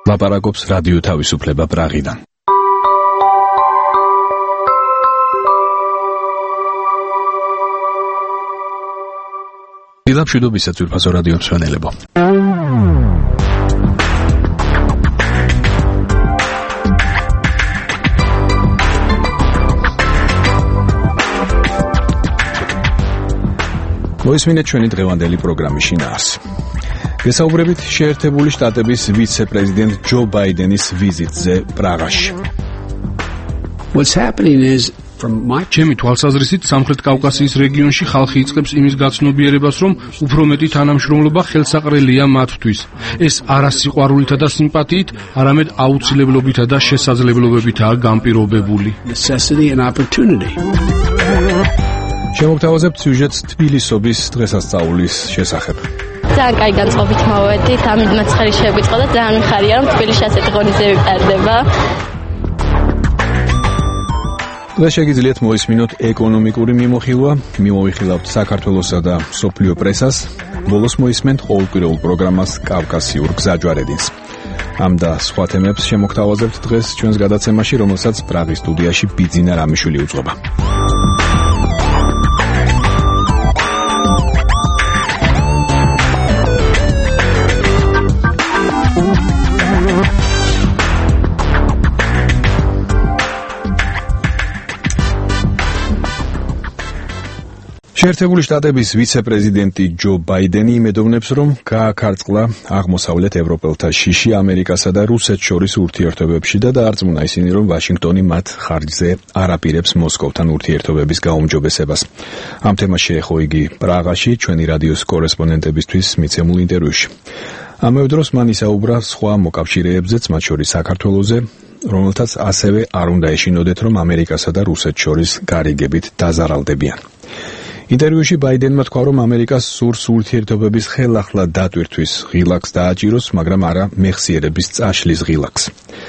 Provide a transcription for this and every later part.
ლაპარაკობს რადიო თავისუფლება პრაღიდან. დილამშვიდობისა ძვირფასო რადიო მსმენელებო. მოისმინეთ ჩვენი დღევანდელი პროგრამის შინაარსი. გესაუბრებით შეერთებული შტატების ვიცე-პრეზიდენტ ჯო ბაიდენის ვიზიტზე პრაღაში. What's happening is ჩემი თვალსაზრისით სამხრეთ კავკასიის რეგიონში ხალხი იწყებს იმის გაცნობიერებას, რომ უფრო მეტი თანამშრომლობა ხელსაყრელია მათთვის. ეს არა სიყვარულითა და სიმპათიით, არამედ აუცილებლობითა და შესაძლებლობებითაა განპირობებული. შემოგთავაზებთ სიუჟეტს თბილისობის დღესასწაულის შესახებ. ძალიან კაი განწყობით მოვედით, ამით მაცხარი შეგვიწყო და ძალიან მიხარია, რომ თბილისში ასეთი ღონისძიებები ტარდება. დღეს შეგიძლიათ მოისმინოთ ეკონომიკური მიმოხილვა, მიმოვიხილავთ საქართველოსა და მსოფლიო პრესას, ბოლოს მოისმენთ ყოველკვირეულ პროგრამას კავკასიურ გზაჯვარედინს. ამ და სხვა თემებს შემოგთავაზებთ დღეს ჩვენს გადაცემაში, რომელსაც პრაღის სტუდიაში ბიძინა რამიშვილი უძღვება. შეერთებული შტატების ვიცე-პრეზიდენტი ჯო ბაიდენი იმედოვნებს, რომ გააქარწყლა აღმოსავლეთ ევროპელთა შიში ამერიკასა და რუსეთს შორის ურთიერთობებში და დაარწმუნა ისინი, რომ ვაშინგტონი მათ ხარჯზე არ აპირებს მოსკოვთან ურთიერთობების გაუმჯობესებას. ამ თემას შეეხო იგი პრაღაში ჩვენი რადიოს კორესპონდენტებისთვის მიცემულ ინტერვიუში. ამავე დროს მან ისაუბრა სხვა მოკავშირეებზეც, მათ შორის საქართველოზე, რომელთაც ასევე არ უნდა ეშინოდეთ, რომ ამერიკასა და რუსეთს შორის გარიგებით დაზარალდებიან. ინტერვიუში ბაიდენმა თქვა, რომ ამერიკას სურს ურთიერთობების ხელახლა დატვირთვის ღილაკს დააჭიროს, მაგრამ არა მეხსიერების წაშლის ღილაკს.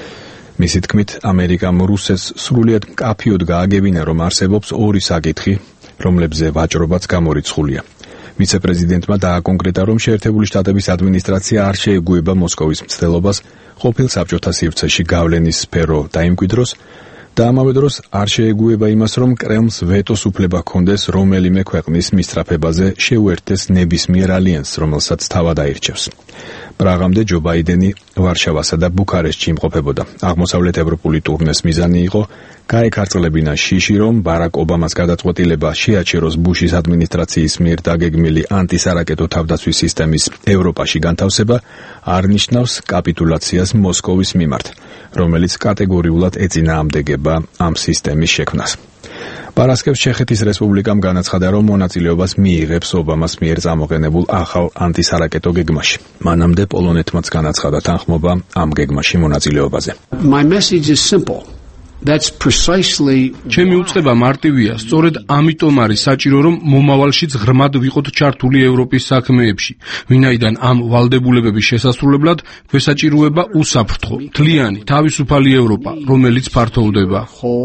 მისი თქმით, ამერიკამ რუსეთს სრულიად მკაფიოდ გააგებინა, რომ არსებობს ორი საკითხი, რომლებზე ვაჭრობაც გამორიცხულია. ვიცე-პრეზიდენტმა დააკონკრეტა, რომ შეერთებული შტატების ადმინისტრაცია არ შეეგუება მოსკოვის მცდელობას ყოფილ საბჭოთა სივრცეში გავლენის სფერო დაიმკვიდროს და ამავე დროს არ შეეგუება იმას, რომ კრემლს ვეტოს უფლება ჰქონდეს რომელიმე ქვეყნის მისწრაფებაზე შეუერთდეს ნებისმიერ ალიანსს, რომელსაც თავად აირჩევს. პრაღამდე ჯო ბაიდენი ვარშავასა და ბუქარესტში იმყოფებოდა. აღმოსავლეთ ევროპული ტურნეს მიზანი იყო გაეკარწყლებინა შიში, რომ ბარაკ ობამას გადაწყვეტილება შეაჩეროს ბუშის ადმინისტრაციის მიერ დაგეგმილი ანტისარაკეტო თავდაცვის სისტემის ევროპაში განთავსება არ ნიშნავს კაპიტულაციას მოსკოვის მიმართ, რომელიც კატეგორიულად ეწინააღმდეგება ამ სისტემის შექმნას. პარასკევს ჩეხეთის რესპუბლიკამ განაცხადა, რომ მონაწილეობას მიიღებს ობამას მიერ წამოყენებულ ახალ ანტისარაკეტო გეგმაში. მანამდე პოლონეთმაც განაცხადა თანხმობა ამ გეგმაში მონაწილეობაზე. My message is simple. That's precisely ჩემი უწყება მარტივია, სწორედ ამიტომ არის საჭირო, რომ მომავალშიც ღრმად ვიყოთ ჩართული ევროპის საქმეებში, ვინაიდან ამ ვალდებულებების შესასრულებლად გვესაჭიროება უსაფრთხო, მთლიანი, თავისუფალი ევროპა, რომელიც ფართოვდება.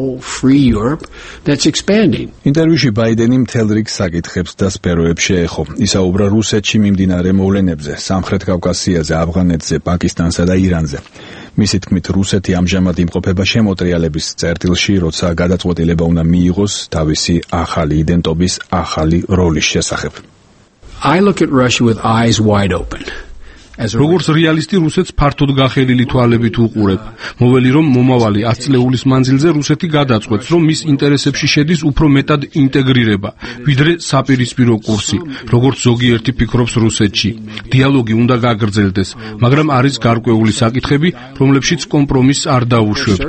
ინტერვიუში ბაიდენი მთელ რიგ საკითხებს და სფეროებს შეეხო. ისაუბრა რუსეთში მიმდინარე მოვლენებზე, სამხრეთ კავკასიაზე, ავღანეთზე, პაკისტანსა და ირანზე. მისი თქმით, რუსეთი ამჟამად იმყოფება შემოტრიალების წერტილში, როცა გადაწყვეტილება უნდა მიიღოს თავისი ახალი იდენტობის ახალი როლის შესახებ. I look at Russia with eyes wide open. როგორც რეალისტი რუსეთს ფართოდ გახელილი თვალებით უყურებ. მოველი რომ მომავალი 10 წლეულის მანძილზე რუსეთი გადაწყვეტს, რომ მის ინტერესებში შედის უფრო მეტად ინტეგრირება, ვიდრე საპირისპირო კურსი, როგორც ზოგიერთი ფიქრობს რუსეთში. დიალოგი უნდა გაგრძელდეს, მაგრამ არის გარკვეული საკითხები, რომლებშიც კომპრომისს არ დავუშვებთ.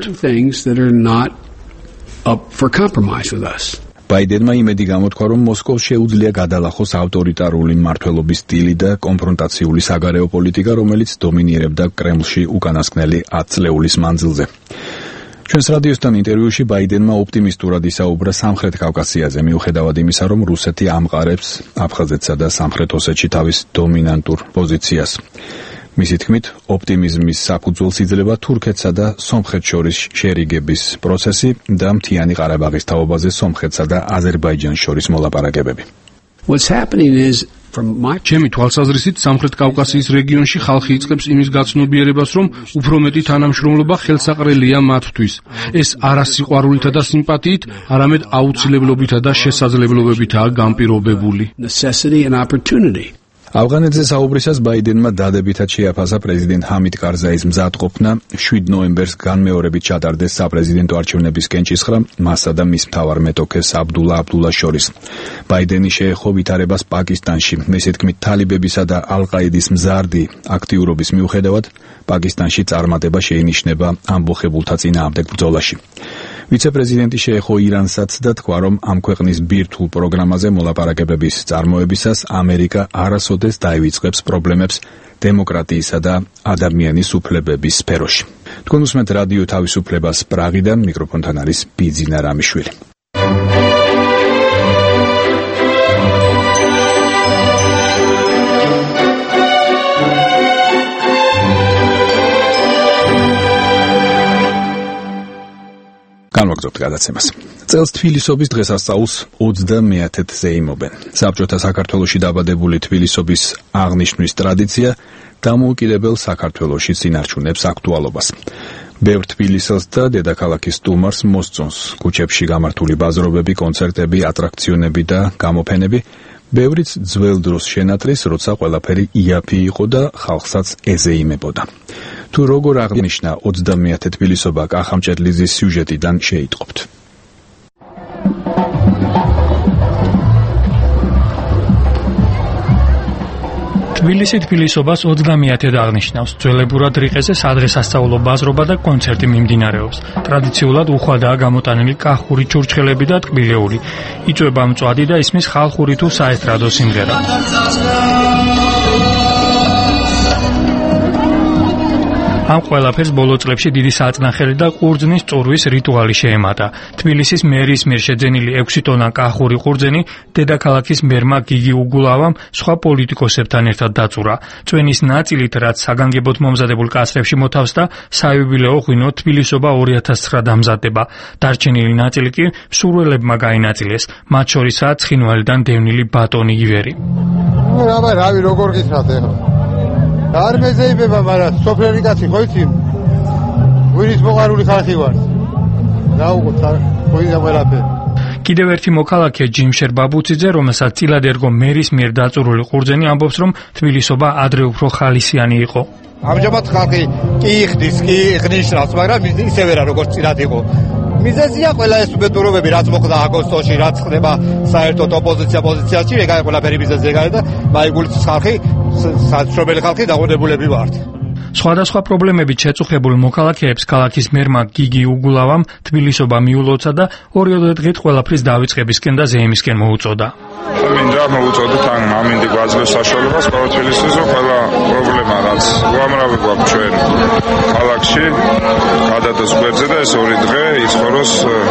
ბაიდენმა იმედი გამოთქვა, რომ მოსკოვს შეუძლია გადალახოს ავტორიტარული მმართველობის სტილი და კონფრონტაციული საგარეო პოლიტიკა, რომელიც დომინირებდა კრემლში უკანასკნელი 10 წლეულის მანძილზე. ჩვენს რადიოსთან ინტერვიუში ბაიდენმა ოპტიმისტურად ისაუბრა სამხრეთ კავკასიაზე, მიუხედავად იმისა, რომ რუსეთი ამყარებს აფხაზეთსა და სამხრეთ ოსეთში თავის დომინანტურ პოზიციას. მისი თქმით, ოპტიმიზმის საფუძველს იძლევა თურქეთსა და სომხეთს შორის შერიგების პროცესი და მთიანი ყარაბაღის თაობაზე სომხეთსა და აზერბაიჯანს შორის მოლაპარაკებები. What's happening is ჩემი თვალსაზრისით სამხრეთ კავკასიის რეგიონში ხალხი იწყებს იმის გაცნობიერებას, რომ უფრო მეტი თანამშრომლობა ხელსაყრელია მათთვის. ეს არა სიყვარულითა და სიმპათიით, არამედ აუცილებლობითა და შესაძლებლობებითაა განპირობებული. ავღანეთზე საუბრისას ბაიდენმა დადებითად შეაფასა პრეზიდენტ ჰამიდ კარზაის მზადყოფნა 7 ნოემბერს განმეორებით ჩატარდეს საპრეზიდენტო არჩევნების კენჭისხრა მასა და მის მთავარ მეტოქეს აბდულას შორის. ბაიდენი შეეხო ვითარებას პაკისტანში, მისის თქმით, თალიბებისა და ალ-ყაიდის მზარდი აქტიურობის მიუხედავად, პაკისტანში წარმატება შეინიშნება ამბოხებულთა წინააღმდეგ ბრძოლაში. ვიცე-პრეზიდენტი შეეხო ირანსაც და თქვა, რომ ამ ქვეყნის ბირთვულ პროგრამაზე მოლაპარაკებების წარმოებისას ამერიკა არასოდეს დაივიწყებს პრობლემებს დემოკრატიისა და ადამიანის უფლებების სფეროში. თქვენ უსმენთ რადიო თავისუფლებას პრაღიდან, მიკროფონთან არის ბიძინა რამიშვილი. განვაგრძობთ გადაცემას. წელს თბილისობის დღესასწაულს 30-ად ზეიმობენ. საბჭოთა საქართველოში დაბადებული თბილისობის აღნიშვნის ტრადიცია დამოუკიდებელ საქართველოშიც ინარჩუნებს აქტუალობას. ბევრ თბილისელს და დედაქალაქის სტუმარს მოსწონს ქუჩებში გამართული ბაზრობები, კონცერტები, ატრაქციონები და გამოფენები. ბევრიც ძველ დროს შენატრის, როცა ყველაფერი იაფი იყო და ხალხსაც ეზეიმებოდა. თუ როგორ აღნიშნა 30-ად თბილისობა კახამჭედლიძის სიუჟეტიდან შეიტყობთ. თბილისი თბილისობას 30-ად აღნიშნავს. ძველებურად რიყეზე სადღესასწაულო ბაზრობა და კონცერტი მიმდინარეობს. ტრადიციულად უხვადაა გამოტანილი კახური ჩურჩხელები და ტკბილეული. იწვება მწვადი და ისმის ხალხური თუ საესტრადო სიმღერა. ამ ყველაფერს ბოლო წლებში დიდი საწნახელი და ყურძნის წურვის რიტუალი შეემატა. თბილისის მერის მიერ შეძენილი 6 ტონა კახური ყურძენი დედაქალაქის მერმა გიგი უგულავამ სხვა პოლიტიკოსებთან ერთად დაწურა. წვენის ნაწილით, რაც საგანგებოდ მომზადებულ კასრებში მოთავსდა, საიუბილეო ღვინო თბილისობა 2009 დამზადდება. დარჩენილი ნაწილი კი მსურველებმა გაინაწილეს, მათ შორისაა ცხინვალიდან დევნილი ბატონი ივერი. რავი როგორ გითხრათ ახლა? არ მეზეიბება, მაგრამ სოფლერი კაცი ხო იცი? ვირის მოყარული ხალხი ვარ. რა უყოთ, ხოიდა ყველაფერი. კიდევ ერთი მოქალაქე ჯიმშერ ბაბუციძე, რომელსაც წილად ერგო მერის მიერ დაწურული ყურძენი, ამბობს, რომ თბილისობა ადრე უფრო ხალისიანი იყო. ამჟამად ხალხი კი იხდის, კი იხნიშნავს, მაგრამ ისევე რა როგორც წილად იყო. მიზეზია ყველა ეს უბედურობები, რაც მოხდა აგვისტოში, რაც ხდება საერთოდ ოპოზიციაში, ეგ ყველაფერი მიზეზია და მაიგულიც ხალხი, საცნობელი ხალხი დაღუდებულები ვართ. სხვადასხვა პრობლემებით შეწუხებულ მოქალაქეებს ქალაქის მერმა გიგი უგულავამ თბილისობა მიულოცა და 2 დღით ყველაფრის დავიწყებისკენ და ზეიმისკენ მოუწოდა. მინდა მოუწოდოთ ან ამინდი გვაძლევს საშუალებას ყველა თბილისის ყველა პრობლემა რაც უამრავი გვაქვს ჩვენ ქალაქში გადადოს გვერდზე და ეს 2 დღე იცხოვროს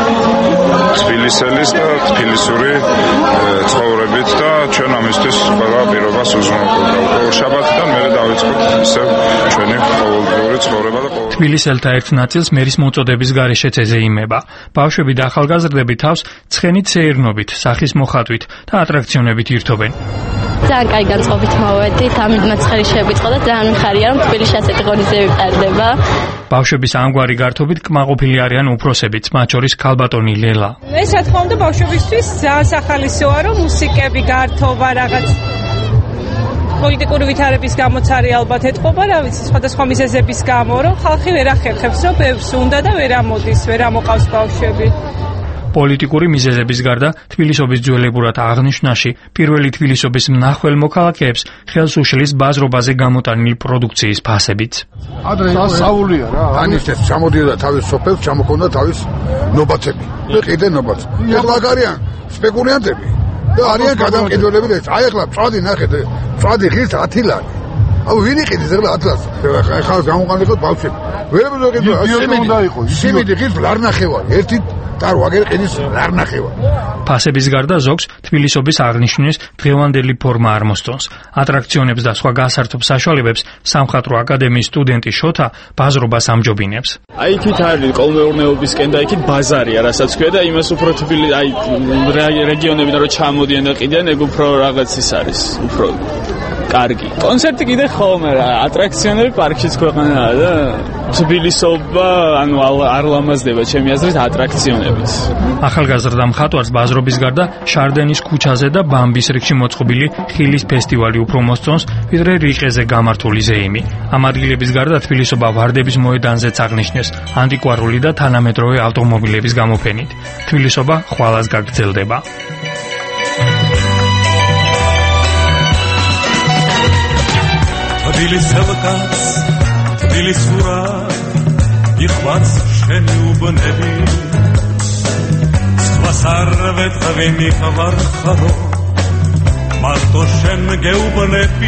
თბილისელის და თბილისური ცხოვრებით და ჩვენ ამისთვის ყველა პირობას უზრუნველყოფდა. შაბათიდან მერე დავიწყოთ ისევ ჩვენი ყოველდღიური ცხოვრება და თბილისელთა ერთ ნაწილს მერის მოწოდების გარეშეც ეზეიმება. ბავშვები და ახალგაზრდები თავს ცხენით სეირნობით, სახის მოხატვით და ატრაქციონებით ირთობენ. ძალიან კაი განწყობით მოვედით, ამიტომაც ხელი შეგვიწყო და ძალიან მიხარია, რომ თბილისში ასეთი ღონისძიებები ტარდება. ბავშვების ამგვარი გართობით კმაყოფილი არიან უფროსებიც, მათ შორის ქალბატონი ლელა. ეს რა თქმა უნდა ბავშვებისთვის ძალიან სახალისოა, რომ მუსიკები, გართობა, რაღაც პოლიტიკური ვითარების გამოც არის ალბათ ეთყობა, რა ვიცი, სხვადასხვა მიზეზების გამო, რომ ხალხი ვერ ახერხებს, რომ ბევრს უნდა და ვერ ამოდის, ვერ ამოყავს ბავშვები. პოლიტიკური მიზეზების გარდა თბილისობის ძველებურად აღნიშვნაში პირველი თბილისობის მნახველ მოქალაქეებს ხელს უშლის ბაზრობაზე გამოტანილი პროდუქციის ფასებიც. ადრე სასწაულია რა. ანისტეს ჩამოდიოდა თავის სოფელს, ჩამოქონდა თავის ნობაცები. კიდე ნობაცი. ეხლა არიან სპეკულიანტები. და არიან გადამყიდველები და აი ახლა წვადი ნახეთ, წვადი ღირს 10 ლარი. აუ ვინ იყიდეს ახლა 10 ლარს? ახლა გამოყანებოდ ბავშვები. ვერ მოგეძებნა, სიმინდი ღირს ლარ ნახევარი. ერთი ტარო აგერ ყიდის ლარ ნახევარი. ფასების გარდა ზოგს თბილისობის აღნიშვნის დღევანდელი ფორმა არ მოსწონს. ატრაქციონებს და სხვა გასართობ საშუალებებს სამხატვრო აკადემიის სტუდენტი შოთა ბაზრობას ამჯობინებს. აი იქით არის კოლმეურნეობისკენ და იქით ბაზარია, რასაც ქვია და იმას უფრო რეგიონებიდან რო ჩამოდიან და ყიდიან, ეგ უფრო რაღაც ის არის, უფრო კარგი. კონცერტი კიდე ხოლმე რა, ატრაქციონები პარკშიც ქვეყანაა და თბილისობა, ანუ არ ლამაზდება ჩემი აზრით ატრაქციონებით. ახალგაზრდა მხატვარს ბაზრობის გარდა შარდენის ქუჩაზე და ბამბის რიგში მოწყობილი ხილის ფესტივალი უფრო მოსწონს, ვიდრე რიყეზე გამართული ზეიმი. ამ ადგილების გარდა თბილისობა ვარდების მოედანზეც აღნიშნეს ანტიკვარული და თანამედროვე ავტომობილების გამოფენით. თბილისობა ხვალას გაგრძელდება. თბილისელკაც თბილისურა იხვარს შენი უბნები სხვას არ ვეთქვი მიხარ ხარო მარტო შენ გეუბნები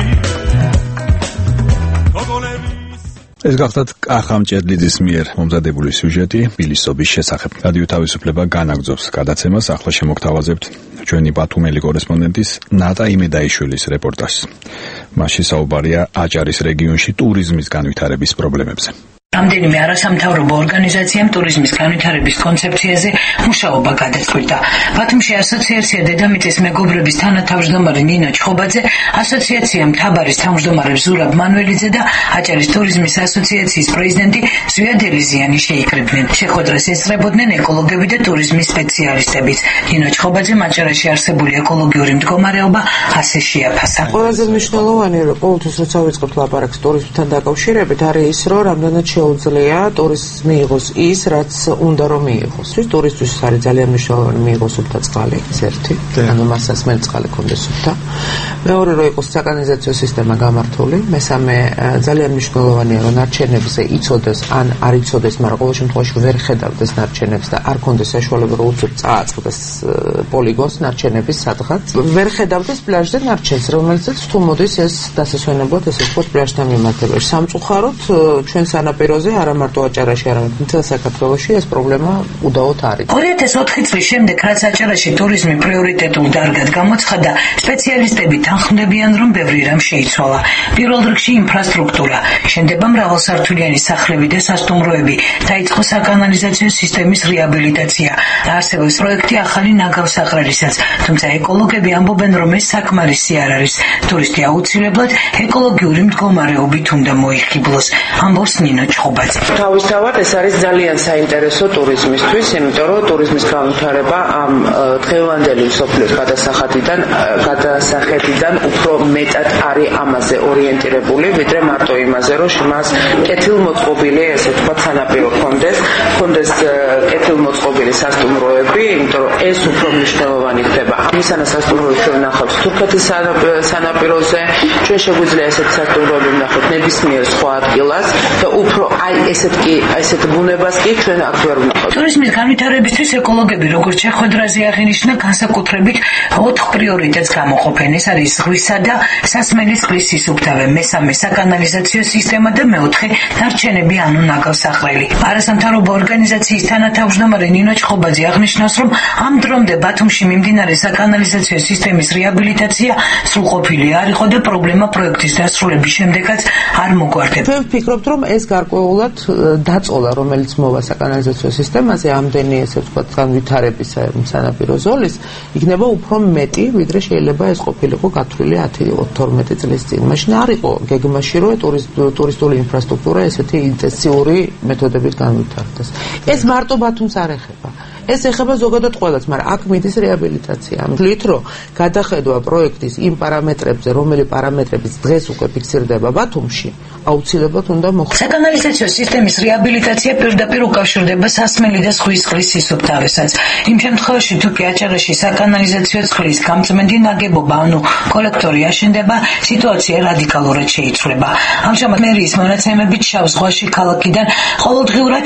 ეს გახლავთ კახა მჭედლიძის მიერ მომზადებული სიუჟეტი თბილისობის შესახებ. რადიო თავისუფლება განაგრძობს გადაცემას. ახლა შემოგთავაზებთ ჩვენი ბათუმელი კორესპონდენტის ნატა იმედაიშვილის რეპორტაჟს. მასში საუბარია აჭარის რეგიონში ტურიზმის განვითარების პრობლემებზე. რამდენიმე არასამთავრობო ორგანიზაციამ ტურიზმის განვითარების კონცეფციაზე მუშაობა გადაწყვეტა. ბათუმში ასოციაცია დედამიწის მეგობრების თანათავმჯდომარე ნინო ჩხობაძე, ასოციაცია მთაბარის თავმჯდომარე ზურაბ მანველიძე და აჭარის ტურიზმის ასოციაციის პრეზიდენტი ზვია დელიზიანი შეიკრიბნენ. შეხვედრას ესწრებოდნენ ეკოლოგები და ტურიზმის სპეციალისტებიც. ნინო ჩხობაძემ აჭარაში არსებული ეკოლოგიური მდგომარეობა ასე შეაფასა. ყველაზე მნიშვნელოვანი რომ ყოველთვის როცა ვიწყებთ ლაპარაკს ტურიზმთან დაკავშირებით არის ის რომ რამდენად შეუძლია ტურიზმი მიიღოს ის, რაც უნდა რომ მიიღოს. ტურისტთვის არის ძალიან მნიშვნელოვანი მიიღოს სუფთა წყალი, ეს ერთი. ანუ მასაც მე წყალი კონდეს სუფთა. მეორე რომ იყოს საკანალიზაციო სისტემა გამართული, მესამე ძალიან მნიშვნელოვანია რომ ნარჩენებზე იცოდეს ან არ იცოდეს, მაგრამ ყოველ შემთხვევაში ვერ ხედავდეს ნარჩენებს და არ კონდეს საშუალება რომ უცებ წააწყდეს პოლიგონს ნარჩენების სადღაც. ვერ ხედავდეს პლაჟზე ნარჩენს, რომელიც თუ მოდის ეს დასასვენებლად ესე ვთქვათ პლაჟთან მიმართებაში. სამწუხაროდ ჩვენ სანაპიროზე არა მარტო აჭარაში, არამედ მთელ საქართველოში ეს პრობლემა უდაოდ არის. 2004 წლის შემდეგ, რაც აჭარაში ტურიზმი პრიორიტეტულ დარგად გამოცხადდა, სპეციალისტები თანხმდებიან, რომ ბევრი რამ შეიცვალა. პირველ რიგში ინფრასტრუქტურა, შენდება მრავალსართულიანი სახლები და სასტუმროები, დაიწყო საკანალიზაციო სისტემის რეაბილიტაცია, არსებობს პროექტი ახალი ნაგავსაყრელისაც, თუმცა ეკოლოგები ამბობენ, რომ ეს საკმარისი არ არის. ტურისტი აუცილებლად ეკოლოგიური მდგომარეობით უნდა მოიხიბლოს. ამბობს ნინო ჩხობაძე. თავისთავად ეს არის ძალიან საინტერესო ტურიზმისთვის, იმიტომ რომ ტურიზმის განვითარება ამ დღევანდელი მსოფლიოს გადასახედიდან უფრო მეტად არის ამაზე ორიენტირებული, ვიდრე მარტო იმაზე, რომ მას კეთილმოწყობილი, ესე ვთქვათ, სანაპირო ჰქონდეს კეთილმოწყობილი სასტუმროები, იმიტომ რომ ეს უფრო მნიშვნელოვანი ხდება. ამისანა სასტუმროები ჩვენ ვნახავთ თურქეთის სანაპიროზე, ჩვენ შეგვიძლია ესეთ სასტუმროები ვნახოთ ნებისმიერ სხვა ადგილას და უფრო ესეთ ბუნებას კი ჩვენ აქ ვერ ვნახავთ. ტურიზმის განვითარებისთვის ეკოლოგები როგორც შეხვედრაზე აღინიშნა განსაკუთრებით 4 პრიორიტეტს გამოყოფენ. ეს არის ზღვისა და სასმელის წყლის სისუფთავე, მესამე საკანალიზაციო სისტემა და მეოთხე ნარჩენები ანუ ნაგავსაყრელი. არასამთავრობო ორგანიზაციის თანათავმჯდომარე ნინო ჩხობაძე აღნიშნავს, რომ ამ დრომდე ბათუმში მიმდინარე საკანალიზაციო სისტემის რეაბილიტაცია სრულყოფილი არ იყო და პრობლემა პროექტის დასრულების შემდეგაც არ მოგვარდება. ჩვენ ვფიქრობთ, რომ ეს გარკვეულად დაწოლა, რომელიც მოვა საკანალიზაციო სისტემაზე, ამდენი ესე ვთქვათ, განვითარების სანაპირო ზოლის, იქნება უფრო მეტი, ვიდრე შეიძლება ეს ყოფილიყო გათვლილი 10-12 წლის წინ. მაშინ არ იყო გეგმაში, რომ ტურისტული ინფრასტრუქტურა ესეთი ინტენსიური მეთოდებით განვითარდეს. ეს მარტო ბათუმს არ ეხება. ეს ეხება ზოგადად ყველას, მაგრამ აქ მიდის რეაბილიტაცია. ამით რომ გადახედვა პროექტის იმ პარამეტრებზე, რომელი პარამეტრებიც დღეს უკვე ფიქსირდება ბათუმში, აუცილებლად უნდა მოხდეს. საკანალიზაციო სისტემის რეაბილიტაცია პირდაპირ უკავშირდება სასმელი და ზღვის წყლის სისუფთავესაც. იმ შემთხვევაში, თუ კი აჭარაში საკანალიზაციო წყლის გამწმენდი ნაგებობა, ანუ კოლექტორი აშენდება, სიტუაცია რადიკალურად შეიცვლება. ამჟამად მერიის მონაცემებით შავ ზღვაში ქალაქიდან ყოველდღიურად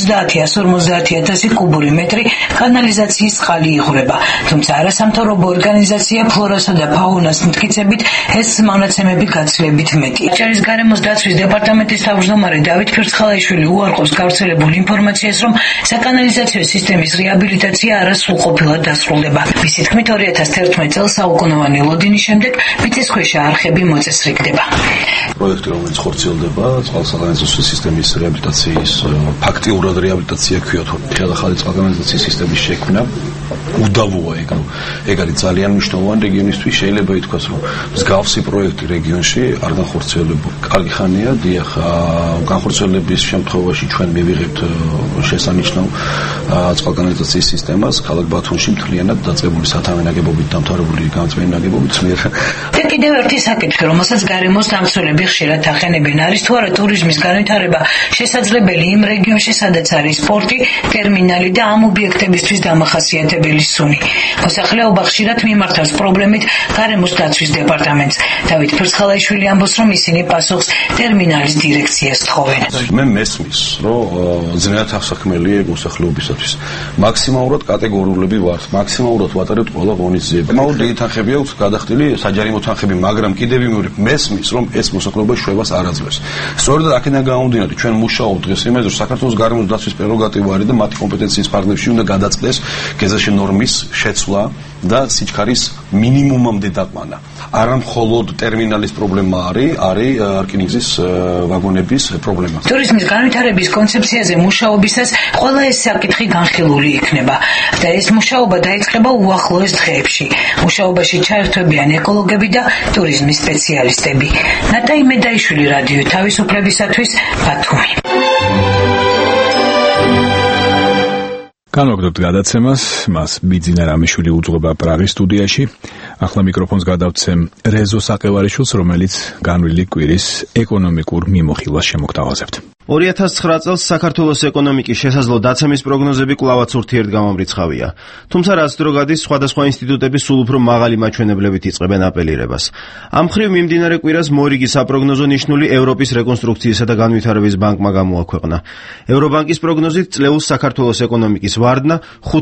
130-150 კუბური მეტრი კანალიზაციის წყალი იღვრება. თუმცა არასამთავრობო ორგანიზაცია ფლორასა და ფაუნას მტკიცებით ეს მონაცემები გაცილებით მეტი. აჭარის გარემოს დაცვის უსაფრთხოების დეპარტამენტის თავმჯდომარე დავით ფერცხალაიშვილი უარყოფს გავრცელებულ ინფორმაციას, რომ საკანალიზაციო სისტემის რეაბილიტაცია არასრულყოფილად დასრულდება. მისი თქმით, 2011 წელს საუკუნოვანი ლოდინის შემდეგ მიწისქვეშა არხები მოწესრიგდება. პროექტი, რომელიც ხორციელდება წყალსაკანალიზაციო სისტემის რეაბილიტაციის, ფაქტიურად რეაბილიტაცია ქვია, ახალი წყალსაკანალიზაციო სისტემის შექმნა უდავოა ეგ არის ძალიან მნიშვნელოვანი რეგიონისთვის. შეიძლება ითქვას, რომ მსგავსი პროექტი რეგიონში არ განხორციელებულა. კარგი ხანია, დიახ, განხორციელების შემთხვევაში ჩვენ მივიღებთ შესანიშნავ წყალსაკანალიზაციის სისტემას ქალაქ ბათუმში მთლიანად დაწყებული სათავე ნაგებობით დამთავრებული გამწვენი ნაგებობით მიერ. და კიდევ ერთი საკითხი, რომელსაც გარემოს დამცველები ხშირად ახენებენ, არის თუ არა ტურიზმის განვითარება შესაძლებელი იმ რეგიონში, სადაც არის პორტი, ტერმინალი და ამ ობიექტებისთვის დამახასიათებელი სუნი. მოსახლეობა ხშირად მიმართავს პრობლემით გარემოს დაცვის დეპარტამენტს. დავით ფერცხალაიშვილი ამბობს, რომ ისინი პასუხს ტერმინალის დირექციას თხოვენ. მე მესმის, რომ ძნელად ახსახმელია მოსახლეობისათვის. მაქსიმალურად კატეგორიულები ვართ, მაქსიმალურად ვატარებთ ყველა ღონისძიება. მაინც დიდი თანხები აქვს გადახდილი საჯარიმო თანხები, მაგრამ კიდევ ვიმეორებ, მესმის, რომ ეს მოსახლეობა შვებას არ აძლევს. სწორედ აქედან გამომდინარე, ჩვენ მუშაობთ დღეს იმაზე, რომ საქართველოს გარემოს დაცვის პრეროგატივა არის და მათი კომპეტენციის ფარგლებში უნდა გადაწყდეს გეზაში ნორმის შეცვლა და სიჩქარის მინიმუმამდე დაყვანა. არა მხოლოდ ტერმინალის პრობლემა არის რკინიგზის ვაგონების პრობლემა. ტურიზმის განვითარების კონცეფციაზე მუშაობისას ყველა ეს საკითხი განხილული იქნება და ეს მუშაობა დაიწყება უახლოეს დღეებში. მუშაობაში ჩაერთვებიან ეკოლოგები და ტურიზმის სპეციალისტები. ნატაი მედაიშვილი, რადიო თავისუფლებისათვის, ბათუმი. განვაგრძობთ გადაცემას, მას ბიძინა რამიშვილი უძღვება პრაღის სტუდიაში. ახლა მიკროფონს გადავცემ რეზო საყევარიშვილს, რომელიც განვლილი კვირის ეკონომიკურ მიმოხილვას შემოგთავაზებთ. 2009 წელს საქართველოს ეკონომიკის შესაძლო დაცემის პროგნოზები კვლავაც ურთიერთგამომრიცხავია. თუმცა რაც დრო გადის, სხვადასხვა ინსტიტუტები სულ უფრო მაღალი მაჩვენებლებით იწყებენ აპელირებას. ამ მხრივ მიმდინარე კვირას მორიგი საპროგნოზო ნიშნული ევროპის რეკონსტრუქციისა და განვითარების ბანკმა გამოაქვეყნა. ევრობანკის პროგნოზით წლეულს საქართველოს ეკონომიკის ვარდნა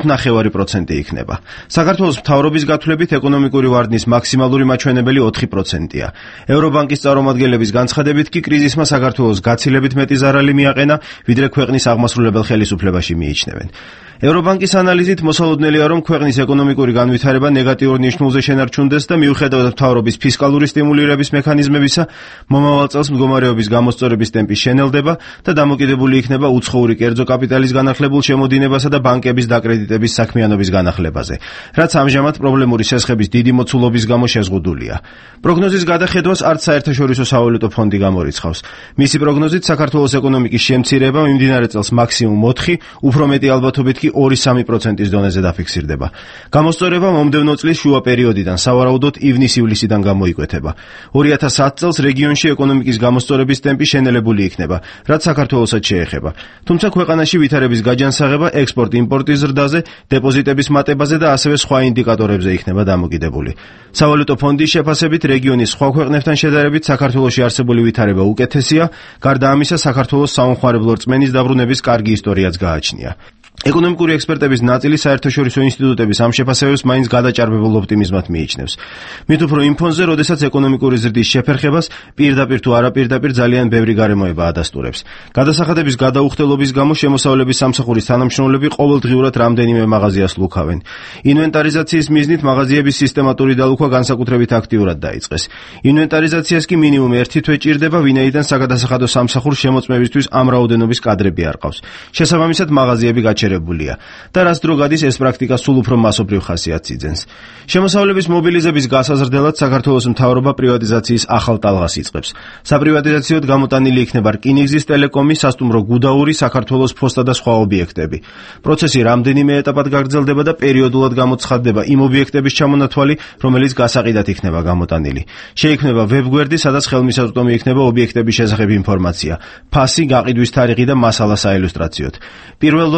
5.9% იქნება. საქართველოს მთავრობის გათვლებით ეკონომიკური ვარდნის მაქსიმალური მაჩვენებელი 4%-ია. ევრობანკის წარმომადგენლების განცხადებით კი კრიზისმა საქართველოს გაცილებით მეტი ზარალი მიაყენა, ვიდრე ქვეყნის აღმასრულებელ ხელისუფლებაში მიიჩნევენ. ევრობანკის ანალიზით მოსალოდნელია, რომ ქვეყნის ეკონომიკური განვითარება ნეგატიურ ნიშნულზე შენარჩუნდეს და მიუხედავად მთავრობის ფისკალური სტიმულირების მექანიზმებისა, მომავალ წელს მდგომარეობის გამოსწორების ტემპი შენელდება და დამოკიდებული იქნება უცხოური კერძო კაპიტალის განახლებულ შემოდინებასა და ბანკების დაკრედიტების საქმიანობის განახლებაზე, რაც ამჟამად პრობლემური სესხების დიდი მოცულობის გამო შეზღუდულია. პროგნოზის გადახედვას არც საერთაშორისო სავალუტო ფონდი გამორიცხავს. მისი პროგნოზით საქართველოს ეკონომიკის შემცირება მიმდინარე წელს მაქსიმუმ 4, უფრო მეტი ალბათობით კი 2-3%-ის დონეზე დაფიქსირდება. გამოსწორება მომდევნო წლის შუა პერიოდიდან, სავარაუდოდ ივნის-ივლისიდან გამოიკვეთება. 2010 წელს რეგიონში ეკონომიკის გამოსწორების ტემპი შენელებული იქნება, რაც საქართველოსაც შეეხება. თუმცა ქვეყანაში ვითარების გაჯანსაღება ექსპორტ-იმპორტის ზრდაზე, დეპოზიტების მატებაზე და ასევე სხვა ინდიკატორებზე იქნება დამოკიდებული. სავალუტო ფონდის შეფასებით რეგიონის სხვა ქვეყნებთან შედარებით საქართველოში არსებული ვითარება უკეთესია, გარდა ამისა საქართველოს საომხმარებლო რწმენის დაბრუნების კარგი ისტორიაც გააჩნია. ეკონომიკური ექსპერტების ნაწილი საერთაშორისო ინსტიტუტების ამ შეფასებებს მაინც გადაჭარბებულ ოპტიმიზმად მიიჩნევს. მით უფრო იმ ფონზე, როდესაც ეკონომიკური ზრდის შეფერხებას პირდაპირ თუ არაპირდაპირ ძალიან ბევრი გარემოება ადასტურებს. გადასახადების გადაუხდელობის გამო შემოსავლების სამსახურის თანამშრომლები ყოველდღიურად რამდენიმე მაღაზიას ლუქავენ. ინვენტარიზაციის მიზნით მაღაზიების სისტემატური დალუქვა განსაკუთრებით აქტიურად დაიწყეს. ინვენტარიზაციას კი მინიმუმ 1 თვე ჭირდება, ვინაიდან საგადასახადო სამსახურს შემოწმებისთვის ამ რაოდენობის კადრები არ ყავს. შესაბამისად მაღაზიები გაჩერებულია და რაც დრო გადის, ეს პრაქტიკა სულ უფრო მასობრივ ხასიათს იძენს. შემოსავლების მობილიზების გასაზრდელად საქართველოს მთავრობა პრივატიზაციის ახალ ტალღას იწყებს. საპრივატიზაციოდ გამოტანილი იქნება რკინიგზის, ტელეკომი, სასტუმრო გუდაური, საქართველოს ფოსტა და სხვა ობიექტები. პროცესი რამდენიმე ეტაპად გაგრძელდება და პერიოდულად გამოცხადდება იმ ობიექტების ჩამონათვალი, რომელიც გასაყიდად იქნება გამოტანილი. შეიქმნება ვებგვერდი, სადაც ხელმისაწვდომი იქნება ობიექტების შესახებ ინფორმაცია, ფასი, გაყიდვის თარიღი და მასალა საილუსტრაციოდ. პირველ ლოტებზე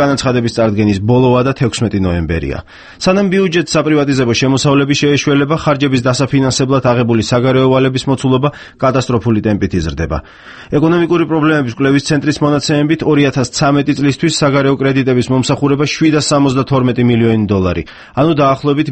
განაცხადების წარდგენის ბოლოა და 16 ნოემბერია. სანამ ბიუჯეტს საპრივატიზებო შემოსავლები შეეშველება, ხარჯების დასაფინანსებლად აღებული საგარეო ვალების მოცულობა კატასტროფული ტემპით იზრდება. ეკონომიკური პრობლემების კვლევის ცენტრის მონაცემებით 2013 წლისთვის საგარეო კრედიტების მომსახურება 772 მილიონი დოლარი, ანუ დაახლოებით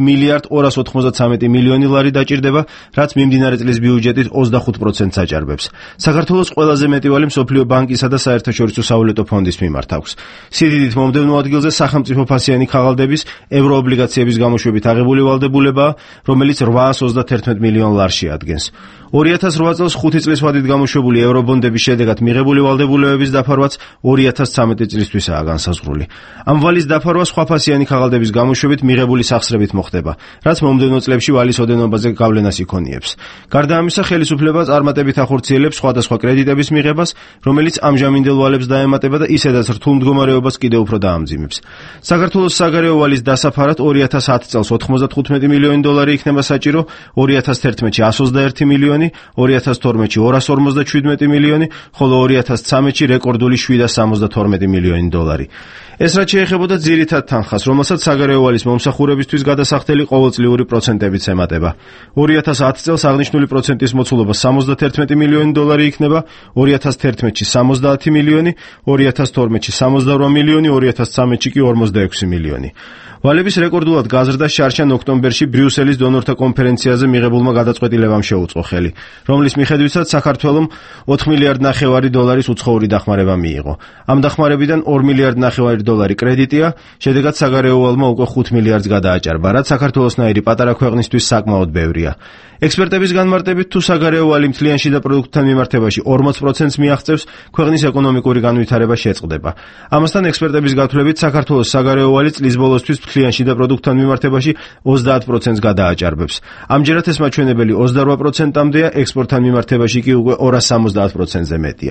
1,293 მილიონი ლარი დაჭირდება, რაც მიმდინარე წლის ბიუჯეტით 25%-ს აჭარბებს. საქართველოს ყველაზე მეტი ვალი მსოფლიო ბანკისა და საერთაშორისო სავალუტო ფონდის მიმართ აქვს. სიდიდით მომდევნო ადგილზე სახელმწიფო ფასიანი ქაღალდების ევროობლიგაციების გამოშვებით აღებული ვალდებულებაა, რომელიც 831 მილიონ ლარში ადგენს. 2008 წელს 5 წლის ვადით გამოშვებული ევრობონდების შედეგად მიღებული ვალდებულებების დაფარვაც 2013 წლისთვისაა განსაზღვრული. ამ ვალის დაფარვა სხვა ფასიანი ქაღალდების გამოშვებით მიღებული სახსრებით მოხდება, რაც მომდევნო წლებში ვალის ოდენობაზე გავლენას იქონიებს. გარდა ამისა, ხელისუფლება წარმატებით ახორციელებს სხვადასხვა კრედიტების მიღებას, რომელიც ამჟამინდელ ვალებს დაემატება და ისედაც რთულ მდგომარეობას კიდევ უფრო დაამძიმებს. საქართველოს საგარეო ვალის დასაფარად 2010 წელს 95 მილიონი დოლარი იქნება საჭირო, 2011-ში 121 მილიონი, 2012-ში 257 მილიონი, ხოლო 2013-ში რეკორდული 772 მილიონი დოლარი. ეს რაც შეეხებოდა ძირითად თანხას, რომელსაც საგარეო ვალის მომსახურებისთვის გადასახდელი ყოველწლიური პროცენტებით ემატება. 2010 წელს აღნიშნული პროცენტის მოცულობა 71 მილიონი დოლარი იქნება, 2011-ში 70 მილიონი, 2012-ში 68 მილიონი, 2013-ში კი 46 მილიონი. ვალების რეკორდულად გაზრდა შარშან ოქტომბერში ბრიუსელის დონორთა კონფერენციაზე მიღებულმა გადაწყვეტილებამ შეუწყო ხელი, რომლის მიხედვითაც საქართველომ 4 მილიარდ ნახევარი დოლარის უცხოური დახმარება მიიღო. ამ დახმარებიდან 2 მილიარდ ნახევარი დოლარი კრედიტია, შედეგად საგარეო ვალმა უკვე 5 მილიარდს გადააჭარბა, რაც საქართველოსნაირი პატარა ქვეყნისთვის საკმაოდ ბევრია. ექსპერტების განმარტებით, თუ საგარეო ვალი მთლიან შიდა პროდუქტთან მიმართებაში 40%-ს მიაღწევს, ქვეყნის ეკონომიკური განვითარება შეწყდება. ამასთან ექსპერტების გათვლებით, საქართველოს საგარეო ვალი წლის ბოლოსთვის მთლიან შიდა პროდუქტთან მიმართებაში 30%-ს გადააჭარბებს. ამჯერად ეს მაჩვენებელი 28%-მდეა, ექსპორტთან მიმართებაში კი უკვე 270%-ზე მეტია.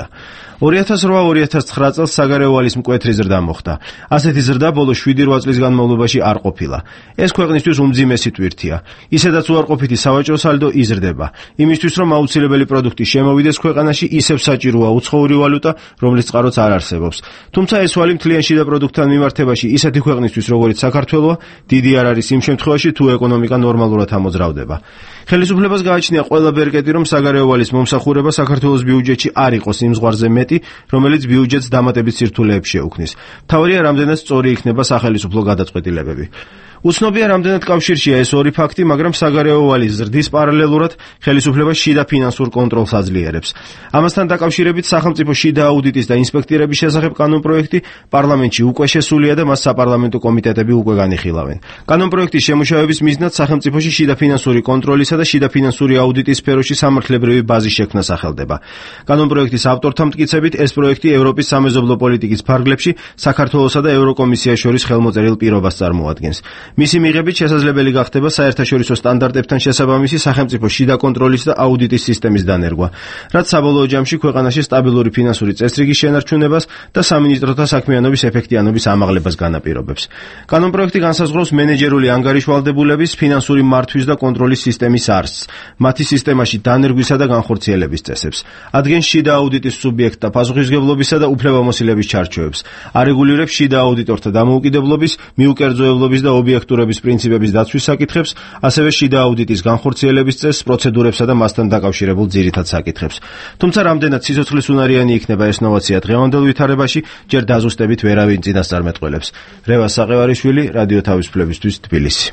2008-2009 წელს საგარეო ვალის მკვეთრი ზრდა მოხდა. ასეთი ზრდა ბოლო 7-8 წლის განმავლობაში არ ყოფილა. ეს ქვეყნისთვის უმძიმესი ტვირთია. ისედაც უარყოფითი სავაჭრო სალდო იზრდება. იმისთვის, რომ აუცილებელი პროდუქტი შემოვიდეს ქვეყანაში, ისევ საჭიროა უცხოური ვალუტა, რომლის წყაროც არ არსებობს. თუმცა ეს ვალი მთლიან შიდა პროდუქტთან მიმართებაში ისეთი ქვეყნისთვის, როგორიც საქართველოა, დიდი არ არის იმ შემთხვევაში, თუ ეკონომიკა ნორმალურად ამოძრავდება. ხელისუფლებას გააჩნია ყველა ბერკეტი, რომ საგარეო ვალის მომსახურება საქართველოს ბიუჯეტში არ იყოს იმ ზღვარზე მეტი, რომელიც ბიუჯეტს დამატებით სირთულეებს შეუქმნის. მთავარია, რამდენად სწორი იქნება სახელისუფლო გადაწყვეტილებები. უცნობია, რამდენად კავშირშია ეს ორი ფაქტი, მაგრამ საგარეო ვალის ზრდის პარალელურად ხელისუფლება შიდა ფინანსურ კონტროლს აძლიერებს. ამასთან დაკავშირებით სახელმწიფო შიდა აუდიტის და ინსპექტირების შესახებ კანონპროექტი პარლამენტში უკვე შესულია და მას საპარლამენტო კომიტეტები უკვე განიხილავენ. კანონპროექტის შემუშავების მიზნად სახელმწიფოში შიდა ფინანსური კონტროლისა და შიდა ფინანსური აუდიტის სფეროში სამართლებრივი ბაზის შექმნა სახელდება. კანონპროექტის ავტორთა მტკიცებით, ეს პროექტი ევროპის სამეზობლო პოლიტიკის ფარგლებში საქართველოსა და ევროკომისიას შორის ხელმოწერილ პირობას წარმოადგენს. მისი მიღებით შესაძლებელი გახდება საერთაშორისო სტანდარტებთან შესაბამისი სახელმწიფო შიდა კონტროლის და აუდიტის სისტემის დანერგვა, რაც საბოლოო ჯამში ქვეყანაში სტაბილური ფინანსური წესრიგის შენარჩუნებას და სამინისტროთა საქმიანობის ეფექტიანობის ამაღლებას განაპირობებს. კანონპროექტი განსაზღვრავს მენეჯერული ანგარიშ ვალდებულების, ფინანსური მართვის და კონტროლის სისტემის არსს, მათი სისტემაში დანერგვისა და განხორციელების წესებს, ადგენს შიდა აუდიტის სუბიექტთა პასუხისმგებლობისა და უფლებამოსილების ჩარჩოებს, არეგულირებს შიდა აუდიტორთა დამოუკიდებლობის, მიუკერძოებლობის და ობიექტურების პრინციპების დაცვის საკითხებს, ასევე შიდა აუდიტის განხორციელების წესს, პროცედურებსა და მასთან დაკავშირებულ ძირითად საკითხებს. თუმცა რამდენად სიცოცხლისუნარიანი იქნება ეს ნოვაცია დღევანდელ ვითარებაში, ჯერ დაზუსტებით ვერავინ წინასწარმეტყველებს. რევაზ საყევარიშვილი, რადიო თავისუფლებისთვის, თბილისი.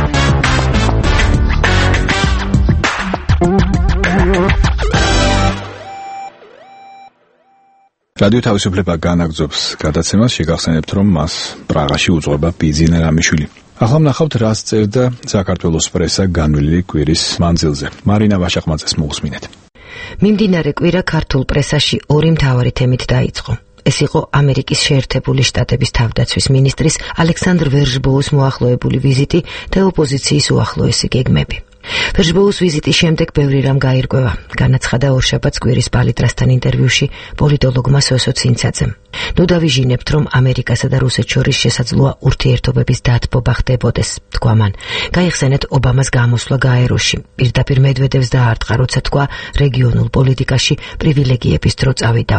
რადიო თავისუფლება განაგრძობს გადაცემას, შეგახსენებთ, რომ მას პრაღაში უძღვება ბიძინა რამიშვილი. ახლა ვნახავთ, რას წერდა საქართველოს პრესა განვლილი კვირის მანძილზე. მარინა ვაშახმაძეს მოусმინეთ. მიმდინარე კვირა ქართულ პრესაში ორი მთავარი თემით დაიწყო. ეს იყო ამერიკის შეერთებული შტატების თავდაცვის მინისტრის ალექსანდრ ვერჟბოუს მოახლოებული ვიზიტი და ოპოზიციის უახლოესი გეგმები. ვერჟბოუს ვიზიტის შემდეგ ბევრი რამ გაირკვევა, განაცხადა ორშაბათს კვირის პალიტრასთან ინტერვიუში პოლიტოლოგმა სოსო ცინცაძემ. ნუ დავიჟინებთ, რომ ამერიკასა და რუსეთს შორის შესაძლოა ურთიერთობების დათბობა ხდებოდეს, თქვა მან. გაიხსენეთ ობამას გამოსვლა გაეროში, პირდაპირ მედვედევს დაარტყა, როცა თქვა რეგიონულ პოლიტიკაში პრივილეგიების დრო წავიდაო.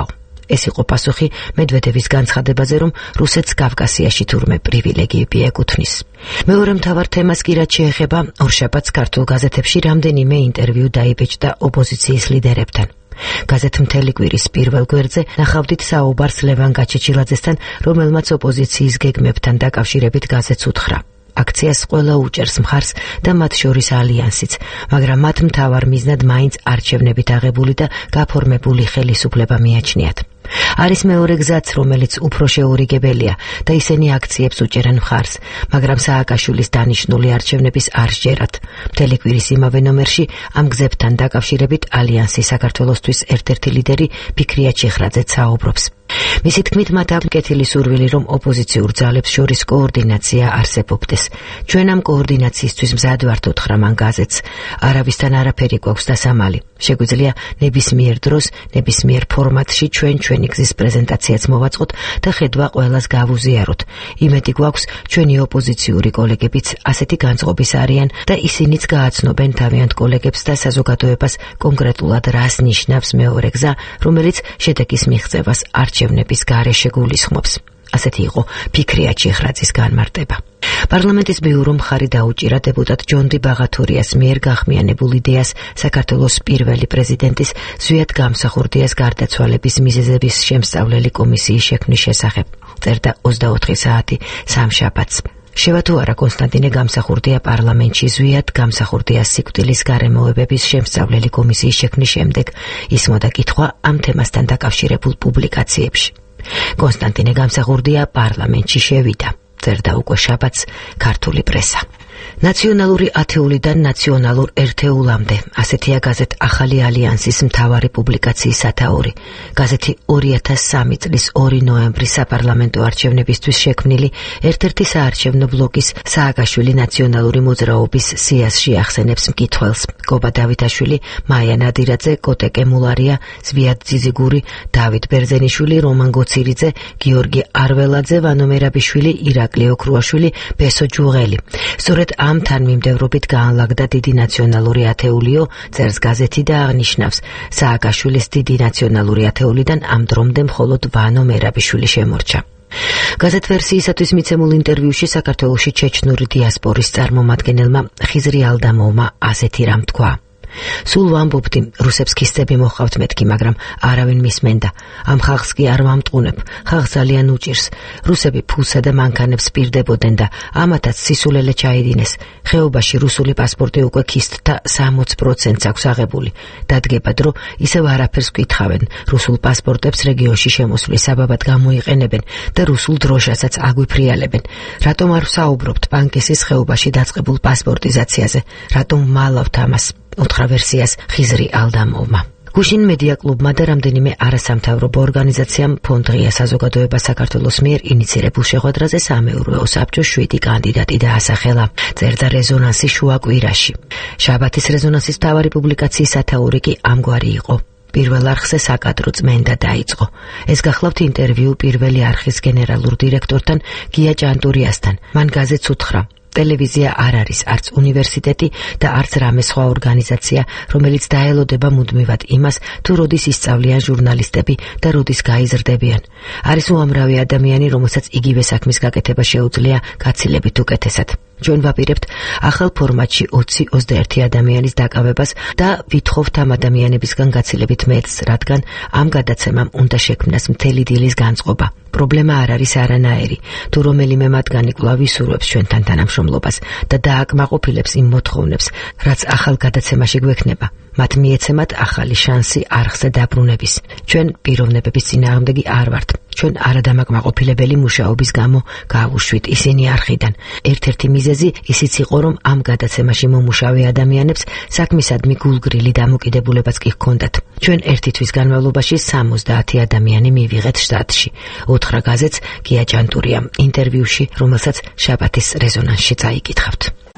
ეს იყო პასუხი მედვედევის განცხადებაზე, რომ რუსეთს კავკასიაში თურმე პრივილეგიები ეკუთვნის. მეორე მთავარ თემას კი რაც შეეხება, ორშაბათს ქართულ გაზეთებში რამდენიმე ინტერვიუ დაიბეჭდა ოპოზიციის ლიდერებთან. გაზეთ მთელი კვირის პირველ გვერდზე ნახავდით საუბარს ლევან გაჩეჩილაძესთან, რომელმაც ოპოზიციის გეგმებთან დაკავშირებით გაზეთს უთხრა. აქციას ყველა უჭერს მხარს და მათ შორის ალიანსიც, მაგრამ მათ მთავარ მიზნად მაინც არჩევნებით აღებული და გაფორმებული ხელისუფლება მიაჩნიათ. არის მეორე გზაც, რომელიც უფრო შეურიგებელია და ისინი აქციებს უჭერენ მხარს, მაგრამ სააკაშვილის დანიშნული არჩევნების არ სჯერათ. მთელი კვირის იმავე ნომერში ამ გზებთან დაკავშირებით ალიანსის საქართველოსთვის ერთ-ერთი ლიდერი ფიქრია ჩიხრაძეც საუბრობს. მისი თქმით, მათ აქვს კეთილი სურვილი, რომ ოპოზიციურ ძალებს შორის კოორდინაცია არსებობდეს. ჩვენ ამ კოორდინაციისთვის მზად ვართ, უთხრა მან გაზეთს. არავისთან არაფერი გვაქვს დასამალი. შეგვიძლია ნებისმიერ დროს, ნებისმიერ ფორმატში ჩვენი გზის პრეზენტაციაც მოვაწყოთ და ხედვა ყველას გავუზიაროთ. იმედი გვაქვს, ჩვენი ოპოზიციური კოლეგებიც ასეთი განწყობის არიან და ისინიც გააცნობენ თავიანთ კოლეგებს და საზოგადოებას კონკრეტულად რას ნიშნავს მეორე გზა, რომელიც შედეგის მიღწევას არჩევნების გარეშე გულისხმობს. ასეთი იყო ფიქრია ჩიხრაძის განმარტება. პარლამენტის ბიურო მხარი დაუჭირა დეპუტატ ჯონდი ბაღათურიას მიერ გახმიანებულ იდეას საქართველოს პირველი პრეზიდენტის ზვიად გამსახურდიას გარდაცვალების მიზეზების შემსწავლელი კომისიის შექმნის შესახებ. წერდა 24 საათი სამშაბათს. შევა თუ არა კონსტანტინე გამსახურდია პარლამენტში ზვიად გამსახურდიას სიკვდილის გარემოებების შემსწავლელი კომისიის შექმნის შემდეგ ისმოდა კითხვა ამ თემასთან დაკავშირებულ პუბლიკაციებში. კონსტანტინე გამსახურდია პარლამენტში შევიდა, წერდა უკვე შაბათს ქართული პრესა. ნაციონალური ათეულიდან ნაციონალურ ერთეულამდე, ასეთია გაზეთ ახალი ალიანსის მთავარი პუბლიკაციის სათაური. გაზეთი 2003 წლის 2 ნოემბრის საპარლამენტო არჩევნებისთვის შექმნილი ერთ-ერთი საარჩევნო ბლოკის სააკაშვილი ნაციონალური მოძრაობის სიას შეახსენებს მკითხველს. გობა დავითაშვილი, მაია ნადირაძე, კოტე კემულარია, ზვიად ძიზიგური, დავით ბერძენიშვილი, რომან გოცირიძე, გიორგი არველაძე, ვანო მერაბიშვილი, ირაკლი ოქრუაშვილი, ბესო ჯუღელი. სწორედ ამ თანმიმდევრობით გაანლაგდა დიდი ნაციონალური ათეულიო, წერს გაზეთი და აღნიშნავს, სააკაშვილის დიდი ნაციონალური ათეულიდან ამ დრომდე მხოლოდ ვანო მერაბიშვილი შემორჩა. გაზეთ ვერსიისათვის მიცემულ ინტერვიუში საქართველოში ჩეჩნური დიასპორის წარმომადგენელმა ხიზრი ალდამოვმა ასეთი რამ თქვა. სულ ვამბობდი, რუსებს ქისტები მოჰყავთ მეთქი, მაგრამ არავინ მისმენდა. ამ ხალხს კი არ ვამტყუნებ, ხალხს ძალიან უჭირს. რუსები ფულსა და მანქანებს პირდებოდნენ და ამათაც სისულელე ჩაიდინეს. ხეობაში რუსული პასპორტი უკვე ქისტთა 60%-ს აქვს აღებული. დადგება დრო, ისევ არაფერს გითხავენ. რუსულ პასპორტებს რეგიონში შემოსვლის საბაბად გამოიყენებენ და რუსულ დროშასაც აგვიფრიალებენ. რატომ არ ვსაუბრობთ პანკისის ხეობაში დაწყებულ პასპორტიზაციაზე? რატომ მალავთ ამას? უთხრა ვერსიას ხიზრი ალდამოვმა. გუშინ მედია კლუბმა და რამდენიმე არასამთავრობო ორგანიზაციამ ფონდ-ღია საზოგადოება საქართველოს მიერ ინიცირებულ შეხვედრაზე სამეურვეო საბჭოს 7 კანდიდატი დაასახელა, წერდა რეზონანსი შუა კვირაში. შაბათის რეზონანსის მთავარი პუბლიკაციის სათაური კი ამგვარი იყო. პირველ არხზე საკადრო წმენდა დაიწყო. ეს გახლავთ ინტერვიუ პირველი არხის გენერალურ დირექტორთან გია ჭანტურიასთან. მან გაზეთს უთხრა, ტელევიზია არ არის არც უნივერსიტეტი და არც რამე სხვა ორგანიზაცია, რომელიც დაელოდება მუდმივად იმას, თუ როდის ისწავლიან ჟურნალისტები და როდის გაიზრდებიან. არის უამრავი ადამიანი, რომელსაც იგივე საქმის გაკეთება შეუძლია გაცილებით უკეთესად. ჩვენ ვაპირებთ ახალ ფორმატში 20-21 ადამიანის დაკავებას და ვითხოვთ ამ ადამიანებისგან გაცილებით მეტს, რადგან ამ გადაცემამ უნდა შექმნას მთელი დილის განწყობა. პრობლემა არ არის არანაირი, თუ რომელიმე მათგანი კვლავ ისურვებს ჩვენთან თანამშრომლობას და დააკმაყოფილებს იმ მოთხოვნებს, რაც ახალ გადაცემაში გვექნება. მათ მიეცემათ ახალი შანსი არხზე დაბრუნების. ჩვენ პიროვნებების წინააღმდეგი არ ვართ. ჩვენ არადამაკმაყოფილებელი მუშაობის გამო გავუშვით ისინი არხიდან. ერთ-ერთი მიზეზი ისიც იყო, რომ ამ გადაცემაში მომუშავე ადამიანებს საქმისადმი გულგრილი დამოკიდებულებაც კი ჰქონდათ. ჩვენ ერთი თვის განმავლობაში 70 ადამიანი მივიღეთ შტატში. უთხრა გაზეთს გია ჭანტურიამ ინტერვიუში, რომელსაც შაბათის რეზონანსში წაიკითხავთ.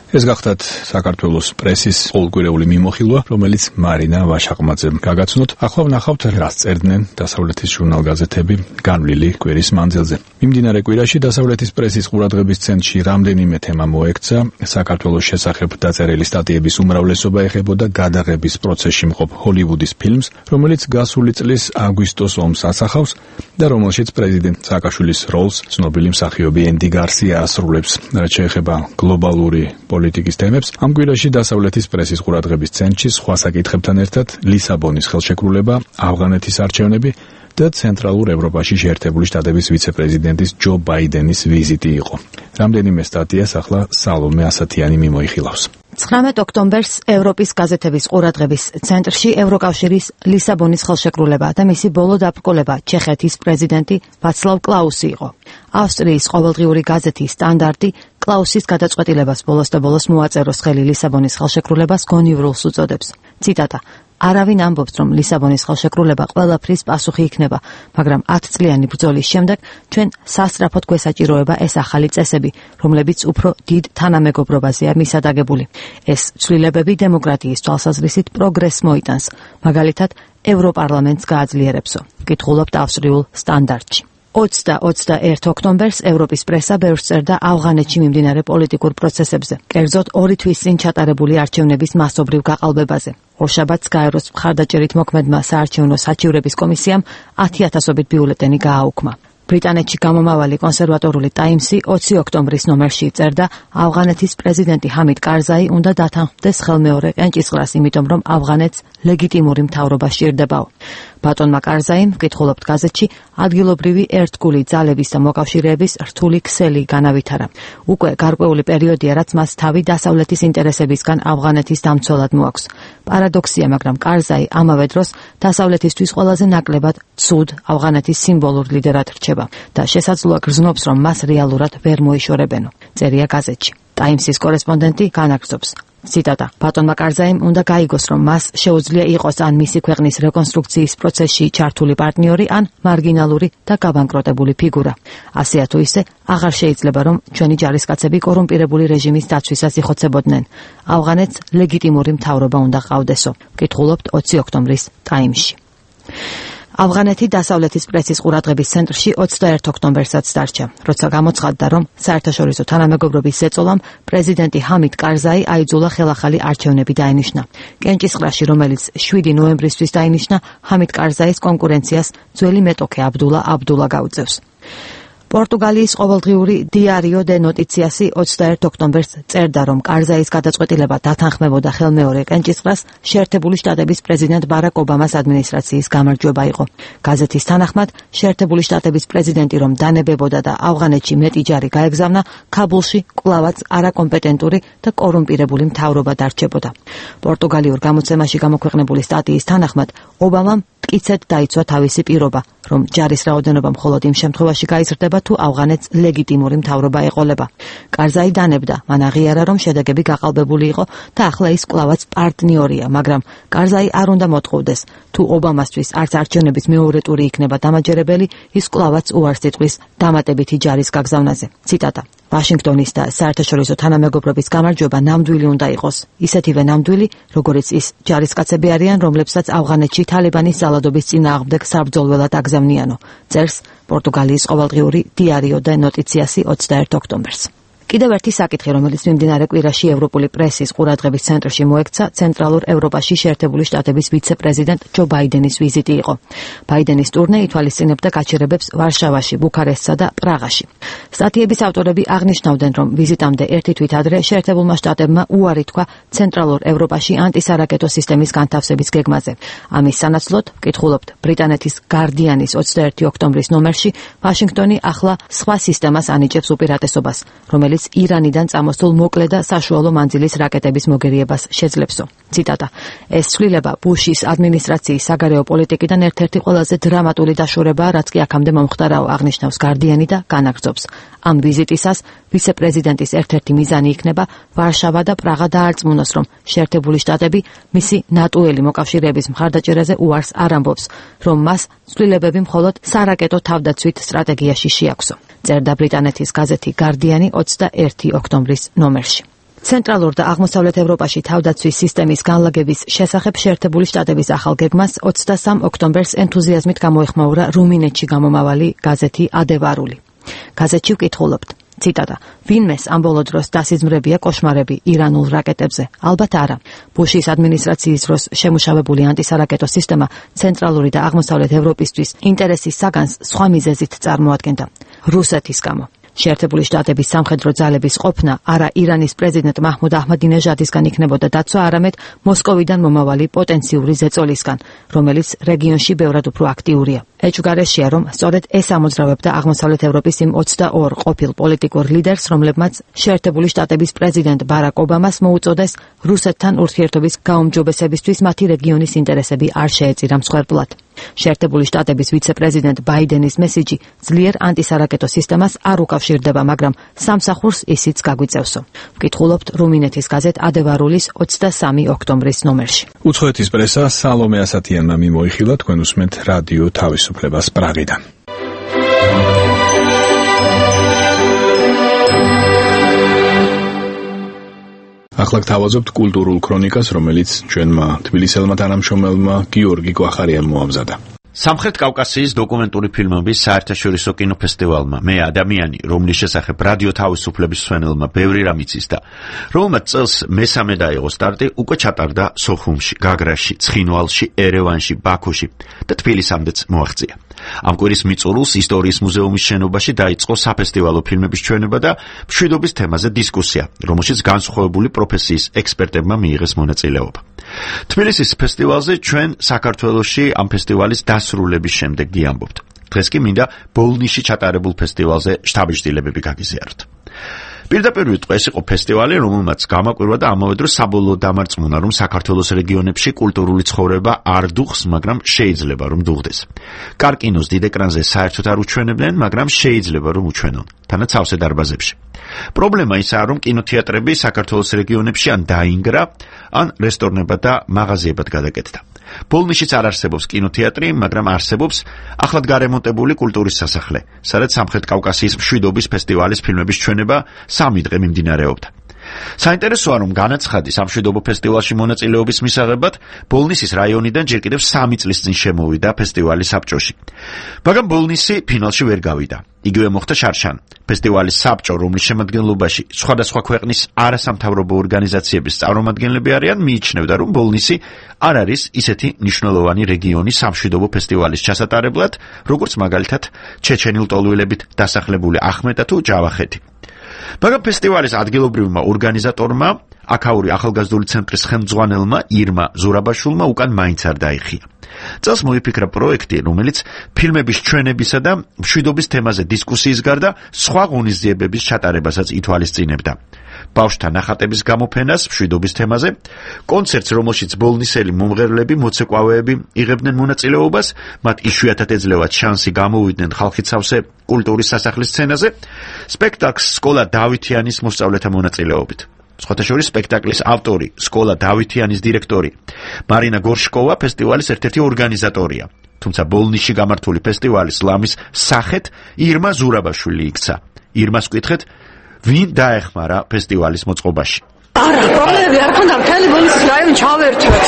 ეს გახდათ საქართველოს პრესის ყოველკვირეული მიმოხილვა, რომელიც მარინა ვაშაყმაძემ გაგაცნოთ. ახლა ვნახავთ, რას წერდნენ დასავლეთის ჟურნალ-გაზეთები განვლილი კვირის მანძილზე. მიმდინარე კვირაში დასავლეთის პრესის ყურადღების ცენტრში რამდენიმე თემა მოექცა. საქართველოს შესახებ დაწერილი სტატიების უმრავლესობა ეხებოდა გადაღების პროცესში მყოფ ჰოლივუდის ფილმს, რომელიც გასული წლის აგვისტოს ომს ასახავს და რომელშიც პრეზიდენტ სააკაშვილის როლს ცნობილი მსახიობი ენდი გარსია ასრულებს. რაც შეეხება გლობალური პოლიტიკის თემებს, ამ კვირაში დასავლეთის პრესის ყურადღების ცენტრში სხვა საკითხებთან ერთად ლისაბონის ხელშეკრულება, ავღანეთის არჩევნები და ცენტრალურ ევროპაში შეერთებული შტატების ვიცე-პრეზიდენტის ჯო ბაიდენის ვიზიტი იყო. რამდენიმე სტატიას ახლა სალომე ასათიანი მიმოიხილავს. 19 ოქტომბერს ევროპის გაზეთების ყურადღების ცენტრში ევროკავშირის ლისაბონის ხელშეკრულება და მისი ბოლო დაბრკოლება ჩეხეთის პრეზიდენტი ვაცლავ კლაუსი იყო. ავსტრიის ყოველდღიური გაზეთი სტანდარტი კლაუსის გადაწყვეტილებას ბოლოს და ბოლოს მოაწეროს ხელი ლისაბონის ხელშეკრულებას გონივრულს უწოდებს. ციტატა: არავინ ამბობს, რომ ლისაბონის ხელშეკრულება ყველაფრის პასუხი იქნება, მაგრამ 10 წლიანი ბრძოლის შემდეგ ჩვენ სასწრაფოდ გვესაჭიროება ეს ახალი წესები, რომლებიც უფრო დიდ თანამეგობრობაზეა მისადაგებული. ეს ცვლილებები დემოკრატიის თვალსაზრისით პროგრესს მოიტანს, მაგალითად, ევროპარლამენტს გააძლიერებსო. კითხულობთ ავსტრიულ სტანდარტში. 20-21 ოქტომბერს ევროპის პრესა ბევრს წერდა ავღანეთში მიმდინარე პოლიტიკურ პროცესებზე, კერძოდ 2 თვის წინ ჩატარებული არჩევნების მასობრივ გაყალბებაზე. ორშაბათს გაეროს მხარდაჭერით მოქმედმა საარჩევნო საჩივრების კომისიამ 10,000-ობით ბიულეტენი გააუქმა. ბრიტანეთში გამომავალი კონსერვატორული ტაიმსი 20 ოქტომბრის ნომერში წერდა, ავღანეთის პრეზიდენტი ჰამიდ კარზაი უნდა დათანხმდეს ხელმეორე კენჭისყრას, იმიტომ რომ ავღანეთს ლეგიტიმური მთავრობა სჭირდებაო. ბატონმა კარზაიმ, ვკითხულობთ გაზეთში, ადგილობრივი ერთგული ძალების და მოკავშირეების რთული ქსელი განავითარა. უკვე გარკვეული პერიოდია, რაც მას თავი დასავლეთის ინტერესებისგან ავღანეთის დამცველად მოაქვს. პარადოქსია, მაგრამ კარზაი ამავე დროს დასავლეთისთვის ყველაზე ნაკლებად ცუდ ავღანეთის სიმბოლურ ლიდერად რჩება და შესაძლოა გრძნობს, რომ მას რეალურად ვერ მოიშორებენო. წერია გაზეთში. ტაიმსის კორესპონდენტი განაგრძობს. ციტატა: ბატონმა კარზაიმ უნდა გაიგოს, რომ მას შეუძლია იყოს ან მისი ქვეყნის რეკონსტრუქციის პროცესში ჩართული პარტნიორი, ან მარგინალური და გაბანკროტებული ფიგურა. ასეა თუ ისე, აღარ შეიძლება, რომ ჩვენი ჯარისკაცები კორუმპირებული რეჟიმის დაცვისას იხოცებოდნენ. ავღანეთს ლეგიტიმური მთავრობა უნდა ყავდესო. კითხულობთ 20 ოქტომბრის ტაიმში. ავღანეთი დასავლეთის პრესის ყურადღების ცენტრში 21 ოქტომბერსაც დარჩა, როცა გამოცხადდა, რომ საერთაშორისო თანამეგობრობის ზეწოლამ პრეზიდენტი ჰამიდ კარზაი აიძულა ხელახალი არჩევნები დაენიშნა. კენჭისყრაში, რომელიც 7 ნოემბრისთვის დაინიშნა, ჰამიდ კარზაის კონკურენციას ძველი მეტოქე აბდულა გაუწევს. პორტუგალიის ყოველდღიური დიარიო დე ნოტიციასი 21 ოქტომბერს წერდა, რომ კარზაის გადაწყვეტილება დათანხმებოდა ხელმეორე კენჭისყრას შეერთებული შტატების პრეზიდენტ ბარაკ ობამას ადმინისტრაციის გამარჯვება იყო. გაზეთის თანახმად, შეერთებული შტატების პრეზიდენტი რომ დანებებოდა და ავღანეთში მეტი ჯარი გაეგზავნა, ქაბულში კვლავაც არაკომპეტენტური და კორუმპირებული მთავრობა დარჩებოდა. პორტუგალიურ გამოცემაში გამოქვეყნებული სტატიის თანახმად, ობამამ მტკიცედ დაიცვა თავისი პირობა, რომ ჯარის რაოდენობა მხოლოდ იმ შემთხვევაში გაიზრდება, თუ ავღანეთს ლეგიტიმური მთავრობა ეყოლება. კარზაი დანებდა, მან აღიარა, რომ შედეგები გაყალბებული იყო და ახლა ის კვლავაც პარტნიორია, მაგრამ კარზაი არ უნდა მოტყუდეს, თუ ობამასთვის არც არჩევნების მეორე ტური იქნება დამაჯერებელი, ის კვლავაც უარს იტყვის დამატებითი ჯარის გაგზავნაზე. ციტატა: ვაშინგტონის და საერთაშორისო თანამეგობრობის გამარჯვება ნამდვილი უნდა იყოს, ისეთივე ნამდვილი, როგორც ის ჯარისკაცები არიან, რომლებსაც ავღანეთში თალიბანის ძალადობის წინააღმდეგ საბრძოლველად აგზავნიანო. წერს პორტუგალიის ყოველდღიური დიარიო დე ნოტიციასი 21 ოქტომბერს. კიდევ ერთი საკითხი, რომელიც მიმდინარე კვირაში ევროპული პრესის ყურადღების ცენტრში მოექცა, ცენტრალურ ევროპაში შეერთებული შტატების ვიცე-პრეზიდენტ ჯო ბაიდენის ვიზიტი იყო. ბაიდენის ტურნე ითვალისწინებდა გაჩერებებს ვარშავაში, ბუქარესტსა და პრაღაში. სტატიების ავტორები აღნიშნავდნენ, რომ ვიზიტამდე ერთი თვით ადრე შეერთებულმა შტატებმა უარი თქვა ცენტრალურ ევროპაში ანტისარაკეტო სისტემის განთავსების გეგმაზე. ამის სანაცვლოდ, ვკითხულობთ ბრიტანეთის გარდიანის 21 ოქტომბრის ნომერში, ვაშინგტონი ახლა სხვა სისტემას ანიჭებს უპირატესობას, რომელიც ირანიდან წამოსულ მოკლე და საშუალო მანძილის რაკეტების მოგერიებას შეძლებსო. ციტატა: ეს ცვლილება ბუშის ადმინისტრაციის საგარეო პოლიტიკიდან ერთ-ერთი ყველაზე დრამატული დაშორებაა, რაც კი აქამდე მომხდარაო, აღნიშნავს გარდიანი და განაგრძობს. ამ ვიზიტისას ვიცე-პრეზიდენტის ერთ-ერთი მიზანი იქნება ვარშავა და პრაღა დაარწმუნოს, რომ შეერთებული შტატები მისი ნატოელი მოკავშირეების მხარდაჭერაზე უარს არ ამბობს, რომ მას ცვლილებები მხოლოდ სარაკეტო თავდაცვით სტრატეგიაში შეაქვსო. წერდა ბრიტანეთის გაზეთი გარდიანი 21 ოქტომბრის ნომერში. ცენტრალურ და აღმოსავლეთ ევროპაში თავდაცვის სისტემის განლაგების შესახებ შეერთებული შტატების ახალ გეგმას 23 ოქტომბერს ენთუზიაზმით გამოეხმაურა რუმინეთში გამომავალი გაზეთი ადევარული. გაზეთში ვკითხულობთ. ციტატა: ვინმეს ამ ბოლო დროს დასიზმრებია კოშმარები ირანულ რაკეტებზე? ალბათ არა. ბუშის ადმინისტრაციის დროს შემუშავებული ანტისარაკეტო სისტემა ცენტრალური და აღმოსავლეთ ევროპისთვის ინტერესის საგანს სხვა მიზეზით წარმოადგენდა. რუსეთის გამო. შეერთებული შტატების სამხედრო ძალების ყოფნა არა ირანის პრეზიდენტ მაჰმუდ აჰმადინეჟადისგან იქნებოდა დაცვა, არამედ მოსკოვიდან მომავალი პოტენციური ზეწოლისგან, რომელიც რეგიონში ბევრად უფრო აქტიურია. ეჭვგარეშეა, რომ სწორედ ეს ამოძრავებდა აღმოსავლეთ ევროპის იმ 22 ყოფილ პოლიტიკურ ლიდერს, რომლებმაც შეერთებული შტატების პრეზიდენტ ბარაკ ობამას მოუწოდეს რუსეთთან ურთიერთობის გაუმჯობესებისთვის მათი რეგიონის ინტერესები არ შეეწირა მსხვერპლად. შეერთებული შტატების ვიცე-პრეზიდენტ ბაიდენის მესიჯი ძლიერ ანტისარაკეტო სისტემას არ უკავშირდება, მაგრამ სამსახურს ისიც გაგვიწევსო. ვკითხულობთ რუმინეთის გაზეთ ადევარულის 23 ოქტომბრის ნომერში. უცხოეთის პრესა სალომე ასათიანმა მიმოიხილა, თქვენ უსმენთ რადიო თავისუფლებას პრაღიდან. ახლა გთავაზობთ კულტურულ ქრონიკას, რომელიც ჩვენმა თბილისელმა თანამშრომელმა გიორგი კვახარიამ მოამზადა. სამხრეთ კავკასიის დოკუმენტური ფილმების საერთაშორისო კინოფესტივალმა მე ადამიანი, რომლის შესახებ რადიო თავისუფლების მსმენელმა ბევრი რამ იცის და რომელმაც წელს მესამე დაიღო სტარტი, უკვე ჩატარდა სოხუმში, გაგრაში, ცხინვალში, ერევანში, ბაქოში და თბილისამდეც მოაღწია. ამ კვირის მიწურულს ისტორიის მუზეუმის შენობაში დაიწყო საფესტივალო ფილმების ჩვენება და მშვიდობის თემაზე დისკუსია, რომელშიც განსხვავებული პროფესიის ექსპერტებმა მიიღეს მონაწილეობა. თბილისის ფესტივალზე ჩვენ საქართველოში ამ ფესტივალის დასრულების შემდეგ გიამბობთ. დღეს კი მინდა ბოლნისში ჩატარებულ ფესტივალზე შთაბეჭდილებები გაგიზიაროთ. პირდაპირ ვიტყვი, ეს იყო ფესტივალი, რომელმაც გამაკვირვა და ამავე დროს საბოლოო დამარწმუნა, რომ საქართველოს რეგიონებში კულტურული ცხოვრება არ დუხს, მაგრამ შეიძლება რომ დუღდეს. კარკინოს დიდ ეკრანზე საერთოდ არ უჩვენებდნენ, მაგრამ შეიძლება რომ უჩვენონ, თანაც სავსე დარბაზებში. პრობლემა ისაა, რომ კინოთეატრები საქართველოს რეგიონებში ან დაინგრა, ან რესტორნებად და მაღაზიებად გადაკეთდა. ბოლნისშიც არ არსებობს კინოთეატრი, მაგრამ არსებობს ახლად გარემონტებული კულტურის სასახლე, სადაც სამხრეთ კავკასიის მშვიდობის ფესტივალის ფილმების ჩვენება 3 დღე მიმდინარეობდა. საინტერესოა, რომ განაცხადი სამშვიდობო ფესტივალში მონაწილეობის მისაღებად ბოლნისის რაიონიდან ჯერ კიდევ 3 წლის წინ შემოვიდა ფესტივალის საბჭოში. მაგრამ ბოლნისი ფინალში ვერ გავიდა. იგივე მოხდა შარშან. ფესტივალის საბჭო, რომლის შემადგენლობაში სხვადასხვა ქვეყნის არასამთავრობო ორგანიზაციების წარმომადგენლები არიან, მიიჩნევდა, რომ ბოლნისი არ არის ისეთი მნიშვნელოვანი რეგიონი სამშვიდობო ფესტივალის ჩასატარებლად, როგორც მაგალითად ჩეჩენილ-ტოლვილებით დასახლებული ახმეტა თუ ჯავახეთი. მაგრამ ფესტივალის ადგილობრივმა ორგანიზატორმა, აქაური ახალგაზრდული ცენტრის ხელმძღვანელმა ირმა ზურაბაშვილმა უკან მაინც არ დაიხია. წელს მოიფიქრა პროექტი, რომელიც ფილმების ჩვენებისა და მშვიდობის თემაზე დისკუსიის გარდა სხვა ღონისძიებების ჩატარებასაც ითვალისწინებდა. ბავშვთა ნახატების გამოფენას მშვიდობის თემაზე, კონცერტს, რომელშიც ბოლნისელი მომღერლები, მოცეკვავეები იღებდნენ მონაწილეობას, მათ იშვიათად ეძლევათ შანსი გამოვიდნენ ხალხით სავსე კულტურის სასახლის სცენაზე, სპექტაკლს სკოლა დავითიანის მოსწავლეთა მონაწილეობით. სხვათა შორის სპექტაკლის ავტორი, სკოლა დავითიანის დირექტორი მარინა გორშკოვა ფესტივალის ერთ-ერთი ორგანიზატორია. თუმცა ბოლნისში გამართული ფესტივალის ლამის სახეთ ირმა ზურაბაშვილი იქცა. ირმას ვკითხეთ, ვინ დაეხმარა ფესტივალის მოწყობაში. არა, პრობლემები არ ქონდა, მთელი ბოლნისის რაიონი ჩავერთვეთ.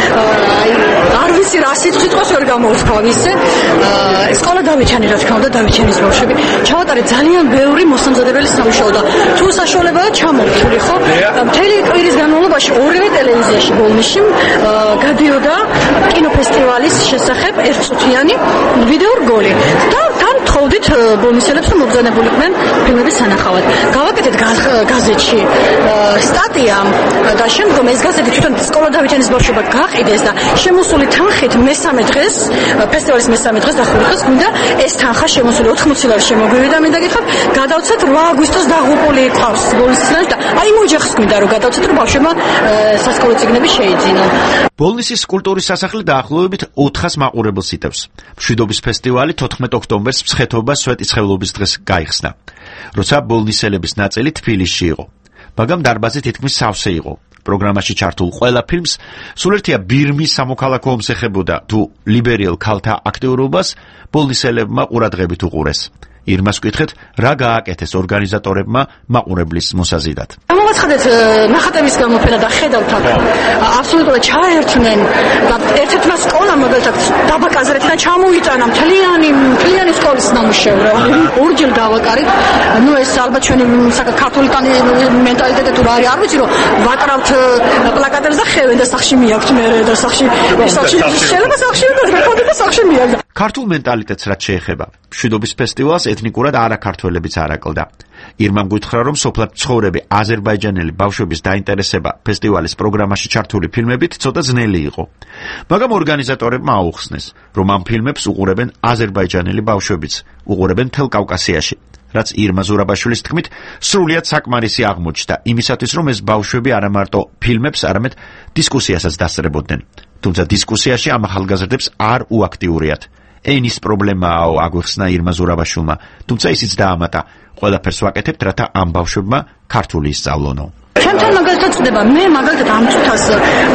არ ვიცი რა სიტყვას ვერ გამოვთქვა ისე. სკოლა დავითიანი, რა თქმა უნდა, დავითიანის ბავშვები. ჩავატარეთ ძალიან ბევრი მოსამზადებელი სამუშაო და თუ საშუალებაა ჩამოვთვლი, ხო? მთელი კვირის განმავლობაში ორივე ტელევიზიაში ბოლნისში გადიოდა კინოფესტივალის შესახებ ერთწუთიანი ვიდეო რგოლი. და თან თხოვდით ბოლნისელებს, რომ მობრძანებულიყვნენ ფილმების სანახავად. გავაკეთეთ გაზეთში სტატია და შემდგომ ეს გაზეთი თვითონ სკოლა დავითიანის ბავშვობა გაყიდეს და შემოსული თანხით მესამე დღეს ფესტივალის მესამე დღეს დახურეს გვინდა ეს თანხა შემოსული 80 ლარი შემოგვივიდა მე დაგიხარ გადავცეთ 8 აგვისტოს დაღუპული ყავს ბოლნისიდან და აი მოჯახს გვინდა რომ გადავცეთ რომ ბავშვებმა სასკოლო წიგნები შეიძინონ. ბოლნისის კულტურის სასახლე დაახლოებით 400 მაყურებელს იტევს. მშვიდობის ფესტივალი 14 ოქტომბერს მსხეთობა სვეტიცხოვლობის დღეს გაიხსნა, როცა ბოლნისელების ნაწილი თბილისში იყო. მაგრამ დარბაზი თითქმის სავსე იყო. პროგრამაში ჩართულ ყველა ფილმს სულერთია ბირმის სამოქალაქო ომს ეხებოდა თუ ლიბერიელ ქალთა აქტიურობას ბოლნისელებმა ყურადღებით უყურეს. ირმას ვკითხეთ, რა გააკეთეს ორგანიზატორებმა მაყურებლის მოსაზიდად. გამოვაცხადეთ ნახატების გამოფენა და ხედავთ აქ აბსოლუტურად ჩაერთნენ და ერთ-ერთმა სკოლამ მაგალითად დაბაკაზრეთიდან ჩამოიტანა მთლიანი სკოლის ნამუშევრო. ორჯერ დავაკარით. ეს ალბათ ჩვენი ქართული მენტალიტეტი თუ არის, არ ვიცი რომ ვაკრავთ პლაკატებს და ხევენ და სახში მიაქვთ მე და სახში შეიძლება სახში და სახში მიაქვთ. ქართულ მენტალიტეტს რაც შეეხება, მშვიდობის ფესტივალს ეთნიკურად არაქართველებიც არაკლდა. ირმამ გითხრა, რომ სოფლად მცხოვრები აზერბაიჯანელი ბავშვების დაინტერესება ფესტივალის პროგრამაში ჩართული ფილმებით ცოტა ძნელი იყო. მაგრამ ორგანიზატორებმა აუხსნეს, რომ ამ ფილმებს უყურებენ აზერბაიჯანელი ბავშვებიც, უყურებენ მთელ კავკასიაში. რაც ირმა ზურაბაშვილის თქმით, სრულიად საკმარისი აღმოჩნდა იმისათვის, რომ ეს ბავშვები არა მარტო ფილმებს, არამედ დისკუსიასაც დასწრებოდნენ. თუმცა დისკუსიაში ამ ახალგაზრდებს არ უაქტიურიათ. ენის პრობლემაა, აგვიხსნა ირმა ზურაბაშვილმა, თუმცა ისიც დაამატა, ყველაფერს ვაკეთებთ, რათა ამ ბავშვებმა ქართული ისწავლონო. ჩემთან მაგალითად წდება, მე მაგალითად ამ წუთას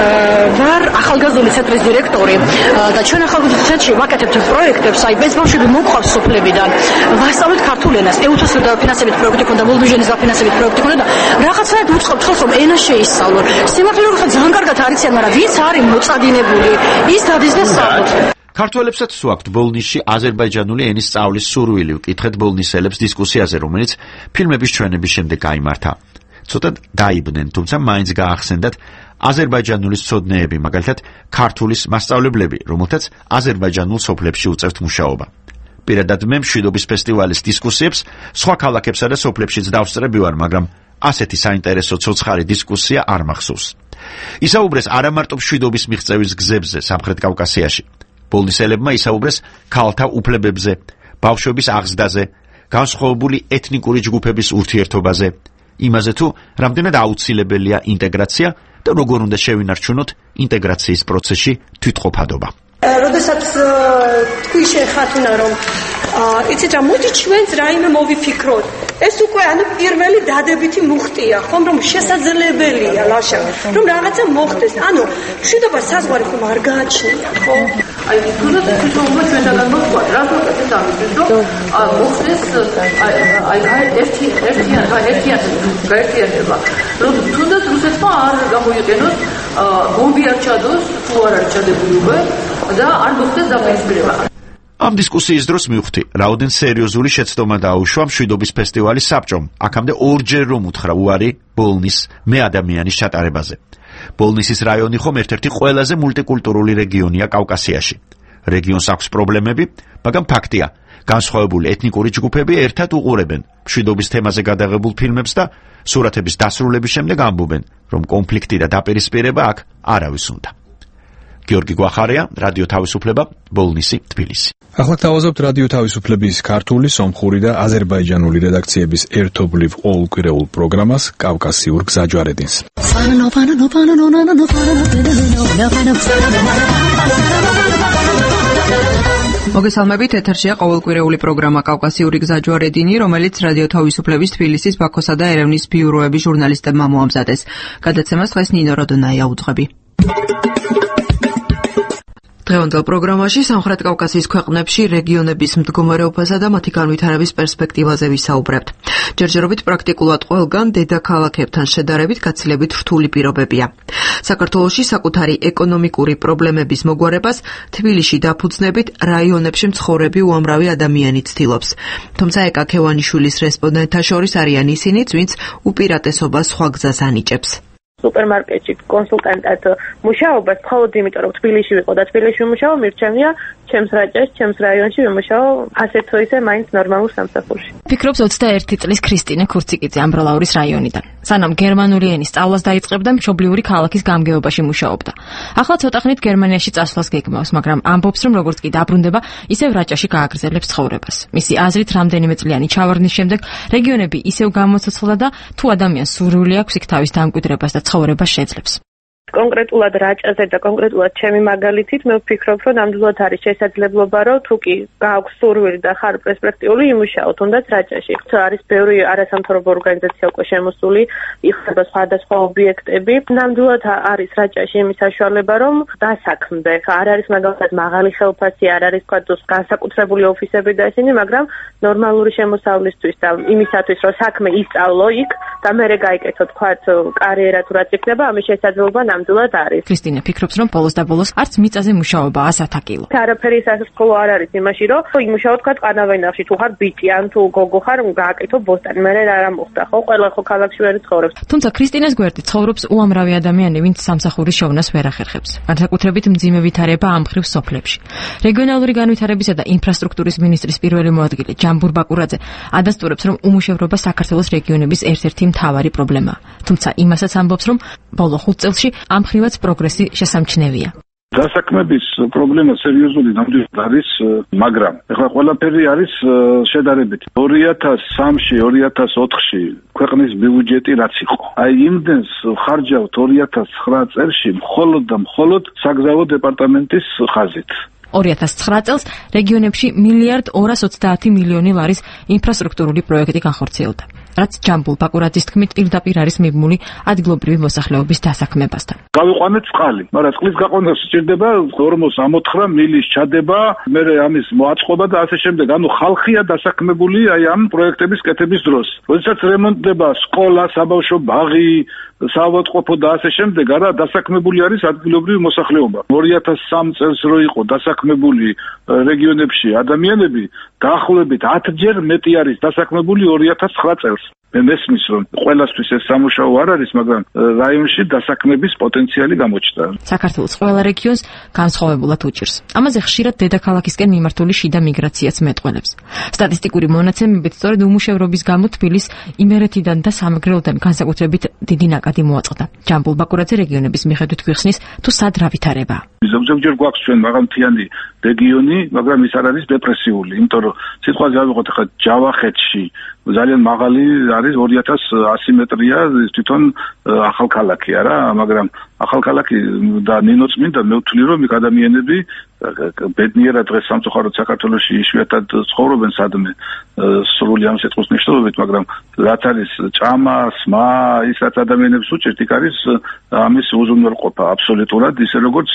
ვარ ახალგაზრდული ცენტრის დირექტორი და ჩვენ ახალგაზრდულ ცენტრში ვაკეთებთ პროექტებს, ეს ბავშვები მოგვყავს სოფლებიდან. ვასწავლეთ ქართულ ენას, ეუთოს დაფინანსებით პროექტი ქონდა, ვოლდუჟენის დაფინანსებით პროექტი ქონდა და რაღაცნაირად უწყობთ ხელს, რომ ენა შეისწავლონ. სიმართლე რომ ძალიან კარგად არიციან, მაგრამ ვინც არის მოწადინებული, ის დადის და სწავლობს. ქართველებსაც ვაქვთ ბოლნისში აზერბაიჯანული ენის სწავლის სურვილი, ვკითხეთ ბოლნისელებს დისკუსიაზე, რომელიც ფილმების ჩვენების შემდეგ გაიმართა. ცოტა დაიბნენ, თუმცა მაინც გაახსენდათ აზერბაიჯანული მცოდნეები, მაგალითად ქართულის მასწავლებლები, რომელთაც აზერბაიჯანულ სოფლებში უწევთ მუშაობა. პირადად მე მშვიდობის ფესტივალის დისკუსიებს სხვა ქალაქებსა და სოფლებშიც დავსწრები ვარ, მაგრამ ასეთი საინტერესო ცოცხალი დისკუსია არ მახსოვს. ისაუბრეს არა მარტო მშვიდობის მიღწევის გზებზე სამხრეთ კავკასიაში. ბოლნისელებმა ისაუბრეს ქალთა უფლებებზე, ბავშვების აღზრდაზე, განსხვავებული ეთნიკური ჯგუფების ურთიერთობაზე, იმაზე თუ რამდენად აუცილებელია ინტეგრაცია და როგორ უნდა შევინარჩუნოთ ინტეგრაციის პროცესში თვითყოფადობა. როდესაც თქვი შეხათუნა რომ იცით რა მოდი ჩვენც რაიმე მოვიფიქროთ ეს უკვე პირველი დადებითი მუხტია ხომ რომ შესაძლებელია ლაშა რომ რაღაცა მოხდეს ანუ მშვიდობა საზღვარი ხომ არ გააჩნია ხო აი თუნდაც თვითონაც ჩვენთან მოხდა რა თქმა უნდა რომ მოხდეს აი ერთიანება რომ თუნდაც რუსეთმა არ გამოიყენოს ბომბი არ ჩადოს თუ არ არის ჩადებული უკვე და არ მოხდეს დაპირისპირება. ამ დისკუსიის დროს მივხვდი, რაოდენ სერიოზული შეცდომა დაუშვა მშვიდობის ფესტივალის საბჭომ. აქამდე ორჯერ რომ უთხრა უარი ბოლნის მე ადამიანის ჩატარებაზე. ბოლნისის რაიონი ხომ ერთ-ერთი ყველაზე მულტიკულტურული რეგიონია კავკასიაში. რეგიონს აქვს პრობლემები, მაგრამ ფაქტია, განსხვავებული ეთნიკური ჯგუფები ერთად უყურებენ მშვიდობის თემაზე გადაღებულ ფილმებს და სურათების დასრულების შემდეგ ამბობენ, რომ კონფლიქტი და დაპირისპირება აქ არავის უნდა. გიორგი გვახარია, რადიო თავისუფლება, ბოლნისი, თბილისი. ახლა თავაზობთ რადიო თავისუფლების ქართული, სომხური და აზერბაიჯანული რედაქციების ერთობლივ ყოველკვირეულ პროგრამას კავკასიურ გზაჯვარედინს. მოგესალმებით, ეთერშია ყოველკვირეული პროგრამა კავკასიური გზაჯვარედინი, რომელიც რადიო თავისუფლების თბილისის, ბაქოსა და ერევნის ბიუროების ჟურნალისტებმა მოამზადეს. გადაცემას დღეს ნინო როდონაია უძღვები. დღევანდელ პროგრამაში სამხრეთ კავკასიის ქვეყნებში რეგიონების მდგომარეობასა და მათი განვითარების პერსპექტივაზე ვისაუბრებთ. ჯერჯერობით პრაქტიკულად ყველგან დედაქალაქებთან შედარებით გაცილებით რთული პირობებია. საქართველოში საკუთარი ეკონომიკური პრობლემების მოგვარებას თბილისში დაფუძნებით რაიონებში მცხოვრები უამრავი ადამიანი ცდილობს. თუმცა ეკა ქევანიშვილის რესპონდენტთა შორის არიან ისინიც, ვინც უპირატესობას სხვა გზას ანიჭებს. სუპერმარკეტში კონსულტანტად მუშაობას მხოლოდ იმიტომ რომ თბილისში ვიყო და თბილისში ვიმუშაო, მირჩენია ჩემს რაჭაში, ჩემს რაიონში ვიმუშაო ასეთ თუ ისე მაინც ნორმალურ სამსახურში. ფიქრობს 21 წლის ქრისტინე ქურციკიძე ამბროლაურის რაიონიდან. სანამ გერმანული ენის სწავლას დაიწყებდა, მშობლიური ქალაქის გამგეობაში მუშაობდა. ახლა ცოტახნით გერმანიაში წასვლას გეგმავს, მაგრამ ამბობს, რომ როგორც კი დაბრუნდება, ისევ რაჭაში გააგრძელებს ცხოვრებას. მისი აზრით, რამდენიმე წლიანი ჩავარდნის შემდეგ რეგიონები ისევ გამოცოცხლდა და თუ ადამიანს სურვილი აქვს იქ თავის დამკვიდრებას და ცხოვრებას შეძლებს. კონკრეტულად რაჭაზე და კონკრეტულად ჩემი მაგალითით მე ვფიქრობ, რომ ნამდვილად არის შესაძლებლობა, რომ თუ კი გააქვს სურვილი და ხარ პერსპექტიული იმუშაო, თუნდაც რაჭაში. არის ბევრი არასამთავრობო ორგანიზაცია უკვე შემოსული, იხსნება სხვადასხვა ობიექტები. ნამდვილად არის რაჭაში იმის საშუალება, რომ დასაქმდე. არ არის მაგალითად მაღალი ხელფასი, არ არის თქვა განსაკუთრებული ოფისები და ისინი, მაგრამ ნორმალური შემოსავლისთვის და იმისათვის, რომ საქმე ისწავლო იქ და მერე გაიკეთო თქვა კარიერა თუ რაც იქნება, ამის შესაძლებლობა ნამდვილად არის. ქრისტინა ფიქრობს, რომ ბოლოს და ბოლოს არც მიწაზე მუშაობა 100 კილო. არაფერი სასწავლო არ არის იმაში, რომ იმუშაო თქვა ყანავენახში, თუ ხარ ბიჭი ან თუ გოგო ხარ, გააკეთო ბოსტანი, მერე რა მოხდა, ხო? ყველა ხო ქალაქში ვერ ცხოვრობს. თუმცა ქრისტინას გვერდით ცხოვრობს უამრავი ადამიანი, ვინც სამსახურის შევნას ვერ ახერხებს. განსაკუთრებით მძიმე ვითარება ამ მხრივ სოფლებში. რეგიონალური განვითარებისა და ინფრასტრუქტურის მინისტრის პირველი მოადგილე ჯამბურ ბაკურაძე ადასტურებს, რომ უმუშევრობა საქართველოს რეგიონების ერთ-ერთი მთავარი პრობლემაა. თუმცა იმასაც ამბობს, რომ ბოლო 5 წელში ამ მხრივაც პროგრესი შესამჩნევია. დასაქმების პრობლემა სერიოზული ნამდვილად არის, მაგრამ ეხლა ყველაფერი არის შედარებით. 2003-ში, 2004-ში ქვეყნის ბიუჯეტი რაც იყო. აი იმდენს ხარჯავთ 2009 წელს მხოლოდ და მხოლოდ საგზაო დეპარტამენტის ხაზით. 2009 წელს რეგიონებში 1.230 მილიონი ლარის ინფრასტრუქტურული პროექტი განხორციელდა, რაც ჯამბულ ბაკურაძის თქმით პირდაპირ არის მიბმული ადგილობრივი მოსახლეობის დასაქმებასთან. გავიყვანეთ წყალი, მაგრამ წყლის გაყვანა სჭირდება 49 მილის ჩადება, მერე ამის მოაწყობა და ასე შემდეგ. ანუ ხალხია დასაქმებული აი ამ პროექტების კეთების დროს. როდესაც რემონტდება სკოლა, საბავშვო ბაღი, საავადმყოფო და ასე შემდეგ, არა დასაქმებული არის ადგილობრივი მოსახლეობა. 2003 წელს რო იყო დასაქმებული რეგიონებში ადამიანები, დაახლოებით 10-ჯერ მეტი არის დასაქმებული 2009 წელს. მე მესმის, რომ ყველასთვის ეს სამუშაო არ არის, მაგრამ რაიონში დასაქმების პოტენციალი გამოჩნდა. საქართველოს ყველა რეგიონს განსხვავებულად უჭირს. ამაზე ხშირად დედაქალაქისკენ მიმართული შიდა მიგრაციაც მეტყველებს. სტატისტიკური მონაცემებით, სწორედ უმუშევრობის გამო თბილის იმერეთიდან და სამეგრელოდან განსაკუთრებით დიდი ნაკადი მოაწყდა. ჯამბულ ბაკურაძე რეგიონების მიხედვით გვიხსნის, თუ სად რა ვითარებაა. ზოგჯერ გვაქვს ჩვენ მაღალმთიანი რეგიონი, მაგრამ ის არ არის დეპრესიული, იმიტომ რომ სიტყვაზე ავიღოთ ახლა ჯავახეთში ძალიან მაღალი არის 2100 მეტრია თვითონ ახალქალაქი არა, მაგრამ ახალქალაქი და ნინოწმინდა მე ვთვლი, რომ იქ ადამიანები ბედნიერად დღეს სამწუხაროდ საქართველოში იშვიათად ცხოვრობენ სადმე სრული ამ სიტყვის მნიშვნელობით, მაგრამ რაც არის ჭამა, სმა, ის რაც ადამიანებს უჭერთ, იქ არის ამის უზრუნველყოფა აბსოლუტურად, ისე როგორც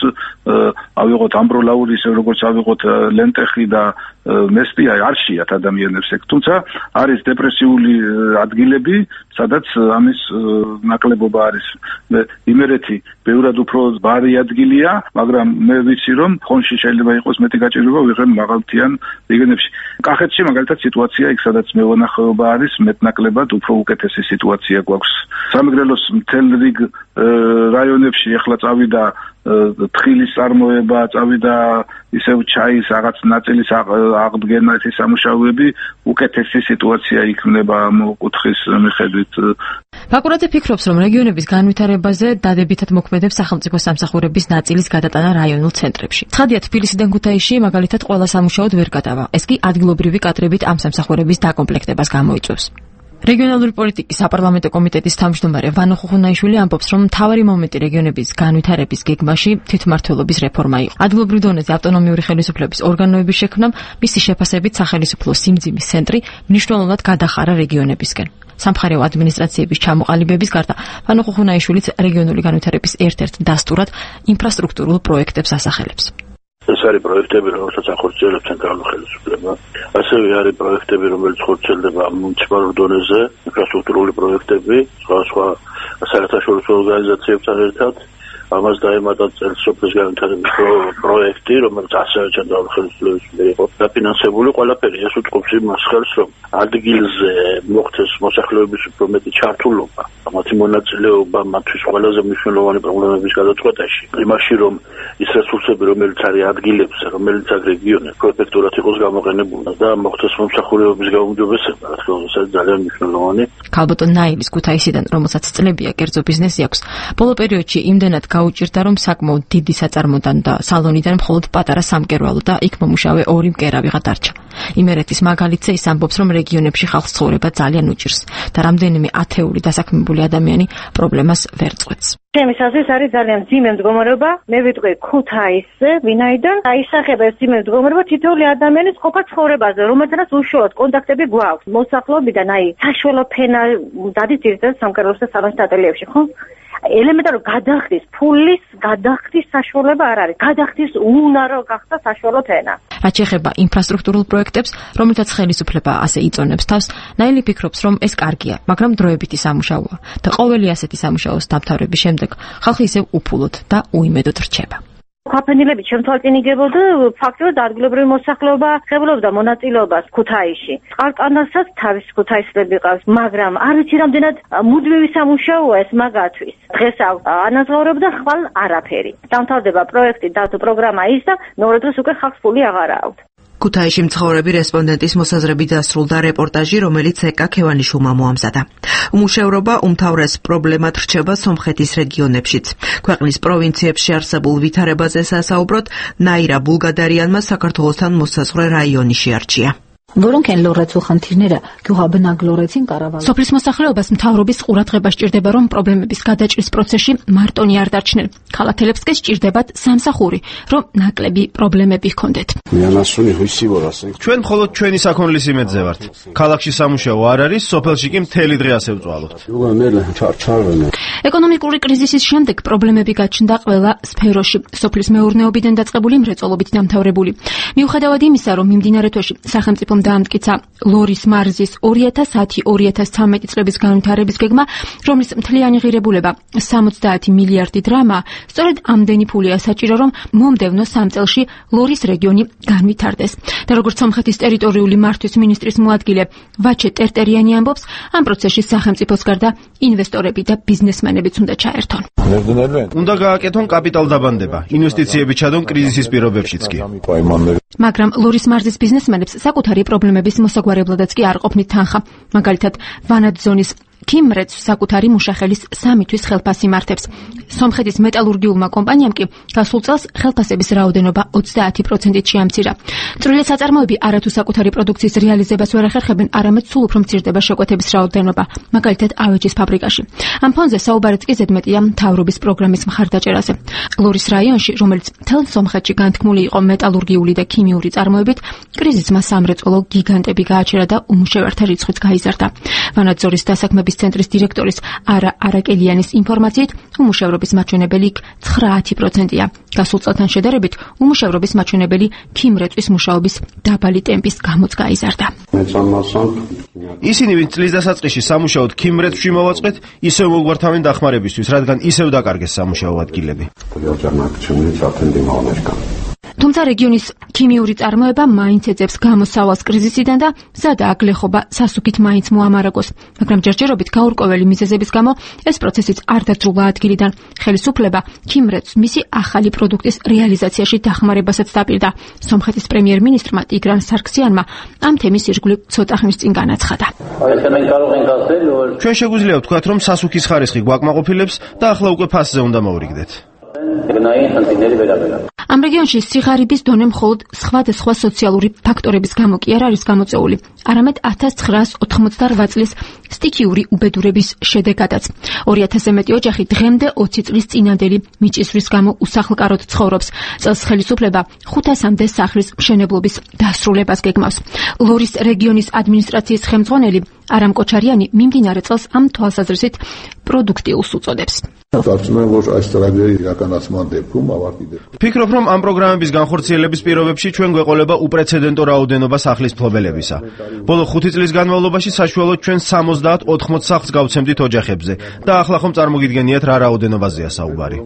ავიღოთ ამბროლაური, ისე როგორც ავიღოთ ლენტეხი და მესტია, არ შეათ ადამიანებს ეგ. თუმცა არის დეპრესიული ადგილები, სადაც ამის ნაკლებობა არის. იმერეთი ბევრად უფრო ბარი ადგილია, მაგრამ მე ვიცი, რომ ხონში შეიძლება იყოს მეტი გაჭირვება ვიღებ მაღალმთიან რეგიონებში. კახეთში მაგალითად სიტუაცია იქ, სადაც მევენახეობა არის, მეტნაკლებად უფრო უკეთესი სიტუაცია გვაქვს. სამეგრელოს მთელ რიგ რაიონებში ახლა წავიდა თხილის წარმოება, წავიდა ისევ ჩაის რაღაც ნაწილის აღდგენა, ეს სამუშაოები, უკეთესი სიტუაცია იქნება ამ კუთხის მიხედვით. ბაკურაძე ფიქრობს, რომ რეგიონების განვითარებაზე დადებითად მოქმედებს სახელმწიფო სამსახურების ნაწილის გადატანა რაიონულ ცენტრებში. ცხადია, თბილისიდან ქუთაისში მაგალითად ყველა სამუშაოდ ვერ გადავა. ეს კი ადგილობრივი კადრებით ამ სამსახურების დაკომპლექტებას გამოიწვევს. რეგიონალური პოლიტიკის საპარლამენტო კომიტეტის თავმჯდომარე ვანო ხუხუნაიშვილი ამბობს, რომ მთავარი მომენტი რეგიონების განვითარების გეგმაში თვითმმართველობის რეფორმა იყო. ადგილობრივ დონეზე ავტონომიური ხელისუფლების ორგანოების შექმნამ მისი შეფასებით სახელმწიფო სიმძიმის ცენტრი მნიშვნელოვნად გადახარა რეგიონებისკენ. სამხარეო ადმინისტრაციების ჩამოყალიბების გარდა ვანო ხუხუნაიშვილიც რეგიონული განვითარების ერთ-ერთ დასტურად ინფრასტრუქტურულ პროექტებს ასახელებს. ეს არის პროექტები, რომელსაც ახორციელებს ცენტრალური ხელისუფლება. ასევე არის პროექტები, რომელიც ხორციელდება მუნიციპალურ დონეზე, ინფრასტრუქტურული პროექტები, სხვა საერთაშორისო ორგანიზაციებთან ერთად. ამას დაემატა წელს სოფლის განვითარების პროექტი, რომელიც ასევე ცენტრალური ხელისუფლების მიერ იყო დაფინანსებული. ყველაფერი ეს უწყობს იმას ხელს, რომ ადგილზე მოხდეს მოსახლეობის უფრო მეტი ჩართულობა, მათი მონაწილეობა მათთვის ყველაზე მნიშვნელოვანი პრობლემების გადაწყვეტაში. იმაში, რომ ის რესურსები, რომელიც არის ადგილებზე, რომელიც აქ რეგიონებში პროფექტურად იყოს გამოყენებული და მოხდეს მომსახურებების გაუმჯობესება, ეს ძალიან მნიშვნელოვანი. ქალბატონ ნაილის ქუთაისიდან, რომელსაც წლებია კერძო ბიზნესი აქვს, ბოლო პერიოდში იმდენად გაუჭირდა, რომ საკმაოდ დიდი საწარმოდან და სალონიდან მხოლოდ პატარა სამკერვალო და იქ მომუშავე 2 მკერავიღა დარჩა. იმერეთის მაგალითზე ის ამბობს, რომ რეგიონებში ხალხს ცხოვრება ძალიან უჭირს და რამდენიმე ათეული დასაქმებული ადამიანი პრობლემას ვერ წყვეტს. ჩემი აზრით არის ძალიან ძიმე მდგომარეობა. მე ვიტყვი ქუთაისზე, ვინაიდან აისახება ეს ძიმე მდგომარეობა თითოეული ადამიანის ყოფა ცხოვრებაზე, რომელთანაც უშუალოდ კონტაქტები გვაქვს. მოსახლეობიდან საშუალო ფენა დადის ძირითადად სამკერვალო და სალონის ატელიეებში, ხო? ელემენტარული გადახდის, ფულის გადახდის საშუალება არ არის. გადახდის უნარო გახდა საშუალო ფენა. რაც შეეხება ინფრასტრუქტურულ პროექტებს, რომელთაც ხელისუფლება ასე იწონებს თავს, ნაილი ფიქრობს, რომ ეს კარგია, მაგრამ დროებითი სამუშაოა და ყოველი ასეთი სამუშაოს დამთავრების შემდეგ ხალხი ისევ უფულოდ და უიმედოდ რჩება. ქვაფენილებით შემთვალწინებოდა ფაქტობრივად ადგილობრივი მოსახლეობა ხებულობდა მონაწილეობას ქუთაისში. წყალკანალსაც თავის ქუთაისლები ყავს, მაგრამ არ ვიცი რამდენად მუდმივი სამუშაოა ეს მაგათთვის. დღეს ანაზღაურებდა ხვალ არაფერი. დამთავრდება პროექტი და პროგრამა ის და მეორე დროს უკვე ხალხს ფული აღარ აქვს. ქუთაისში მცხოვრები რესპონდენტის მოსაზრებით დასრულდა რეპორტაჟი, რომელიც ეკა ქევანიშვილმა მოამზადა. უმუშევრობა უმთავრეს პრობლემად რჩება სომხეთის რეგიონებშიც. ქვეყნის პროვინციებში არსებულ ვითარებაზე სასაუბროდ, ნაირა ბულგადარიანმა საქართველოსთან მოსაზღვრე რაიონი შეარჩია. სოფლის მოსახლეობას მთავრობის ყურადღება სჭირდება, რომ პრობლემების გადაჭრის პროცესში მარტონი არ დარჩნენ. ქალაქელებს კი სჭირდებათ სამსახური, რომ ნაკლები პრობლემები ჰქონდეთ. ჩვენ მხოლოდ ჩვენი საქონლის იმედზე ვართ. ქალაქში სამუშაო არ არის, სოფელში კი მთელი დღე ასე ვწვალოთ. ეკონომიკური კრიზისის შემდეგ პრობლემები გაჩნდა ყველა სფეროში. სოფლის მეურნეობიდან დაწყებული მრეწველობით დამთავრებული. მიუხედავად იმისა, რომ მიმდინარე თვეში სახელმწიფომ დაამტკიცა ლორის მარზის 2010-2013 წლების განვითარების გეგმა, რომლის მთლიანი ღირებულება 70 მილიარდი დრამა, სწორედ ამდენი ფულია საჭირო, რომ მომდევნო 3 წელში ლორის რეგიონი განვითარდეს. და როგორც სომხეთის ტერიტორიული მართვის მინისტრის მოადგილე ვაჩე ტერტერიანი ამბობს, ამ პროცესში სახელმწიფოს გარდა ინვესტორები და ბიზნესმენებიც უნდა ჩაერთონ. უნდა გააკეთონ კაპიტალ დაბანდება, ინვესტიციები ჩადონ კრიზისის პირობებშიც კი. მაგრამ ლორის მარზის ბიზნესმენებს საკუთარი პრობლემების მოსაგვარებლადაც კი არ ყოფნით თანხა. მაგალითად, ვანაძონის ქიმრეცს საკუთარი მუშახელის 3 თვის ხელფასი მართებს. სომხეთის მეტალურგიულმა კომპანიამ კი გასულ წელს ხელფასების რაოდენობა 30%-ით შეამცირა. წვრილი საწარმოები არათუ საკუთარი პროდუქციის რეალიზებას ვერ ახერხებენ, არამედ სულ უფრო მცირდება შეკვეთების რაოდენობა, მაგალითად ავეჯის ფაბრიკაში. ამ ფონზე საუბარიც კი ზედმეტია მთავრობის პროგრამის მხარდაჭერაზე. ლორის რაიონში, რომელიც მთელ სომხეთში განთქმული იყო მეტალურგიული და ქიმიური წარმოებით, კრიზისმა სამრეწველო გიგანტები გააჩერა და უმუშევართა რიცხვიც გაიზარდა. ვანაძორის დასაქმების ცენტრის დირექტორის არა არაკელიანის ინფორმაციით, უმუშევრობის მაჩვენებელი 90%-ია. გასულ წელთან შედარებით, უმუშევრობის მაჩვენებელი ქიმრეწვის მუშაობის დაბალი ტემპის გამოც გაიზარდა. ისინი, ვინც წლის დასაწყისში სამუშაოდ ქიმრეწვში მოვაწყეთ, ისევ მოგვართავენ დახმარებისთვის, რადგან ისევ დაკარგეს სამუშაო ადგილები. თუმცა რეგიონის ქიმიური წარმოება მაინც ეძებს გამოსავალს კრიზისიდან და მზადა აგლეხობა სასუქით მაინც მოამარაგოს, მაგრამ ჯერჯერობით გაურკვეველი მიზეზების გამო ეს პროცესიც არ დაძრულა ადგილიდან. ხელისუფლება ქიმრეწვს მისი ახალი პროდუქტის რეალიზაციაში დახმარებასაც დაპირდა. სომხეთის პრემიერ-მინისტრმა ტიგრან სარქსიანმა ამ თემის ირგვლივ ცოტა ხნის წინ განაცხადა. ჩვენ შეგვიძლია ვთქვათ, რომ სასუქის ხარისხი გვაკმაყოფილებს და ახლა უკვე ფასზე უნდა მოვრიგდეთ. ამ რეგიონში სიღარიბის დონე მხოლოდ სხვადასხვა სოციალური ფაქტორების გამო კი არ არის გამოწეული, არამედ 1988 წლის სტიქიური უბედურების შედეგადაც. 2000-ზე მეტი ოჯახი დღემდე 20 წლის წინანდელი მიჭისვრის გამო უსახლკაროდ ცხოვრობს. წელს ხელისუფლება 500-მდე სახლის მშენებლობის დასრულებას გეგმავს. ლორის რეგიონის ადმინისტრაციის ხელმძღვანელი არამ კოჩარიანი მიმდინარე წელს ამ თვალსაზრისით პროდუქტიულს უწოდებს. ფიქრობ, რომ ამ პროგრამების განხორციელების პირობებში ჩვენ გვეყოლება უპრეცედენტო რაოდენობა სახლის მფლობელებისა. ბოლო 5 წლის განმავლობაში საშუალოდ ჩვენ 70-80 სახლს გავცემდით ოჯახებზე და ახლა ხომ წარმოგიდგენიათ რა რაოდენობაზეა საუბარი.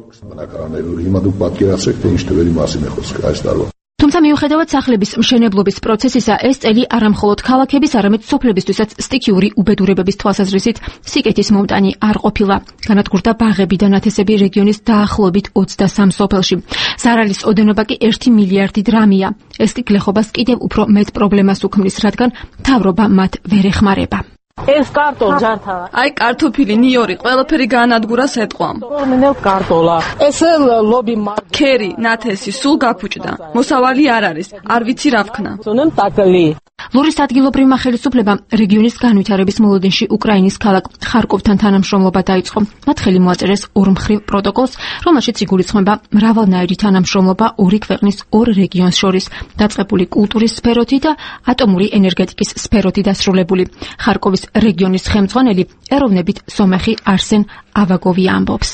თუმცა მიუხედავად სახლების მშენებლობის პროცესისა, ეს წელი არამხოლოდ ქალაქების, არამედ სოფლებისთვისაც სტიქიური უბედურებების თვალსაზრისით სიკეთის მომტანი არ ყოფილა. განადგურდა ბაღები და ნათესები რეგიონის დაახლოებით 23 სოფელში. ზარალის ოდენობა კი 1 მილიარდი დრამია. ეს კი გლეხობას კიდევ უფრო მეტ პრობლემას უქმნის, რადგან მთავრობა მათ ვერ ეხმარება. ეს კარტო ჯართა. აი კარტოფილი, ნიორი, ყველაფერი გაანადგურა სეტყვამ. კარტოლა. ეს ლობი ქერი, ნათესი, სულ გაფუჭდა. მოსავალი არ არის, არ ვიცი რა ვქნა. ლურის ადგილობრივმა ხელისუფლებამ რეგიონის განვითარების მოლოდინში უკრაინის ქალაქ ხარკოვთან თანამშრომლობა დაიწყო. მათ ხელი მოაწერეს ორმხრივ პროტოკოლს, რომელშიც იგულისხმება მრავალნაირი თანამშრომლობა ორი ქვეყნის ორ რეგიონს შორის, დაწყებული კულტურის სფეროთი და ატომური ენერგეტიკის სფეროთი დასრულებული. ხარკოვის რეგიონის ხელმძღვანელი ეროვნებით სომეხი არსენ ავაგოვი ამბობს.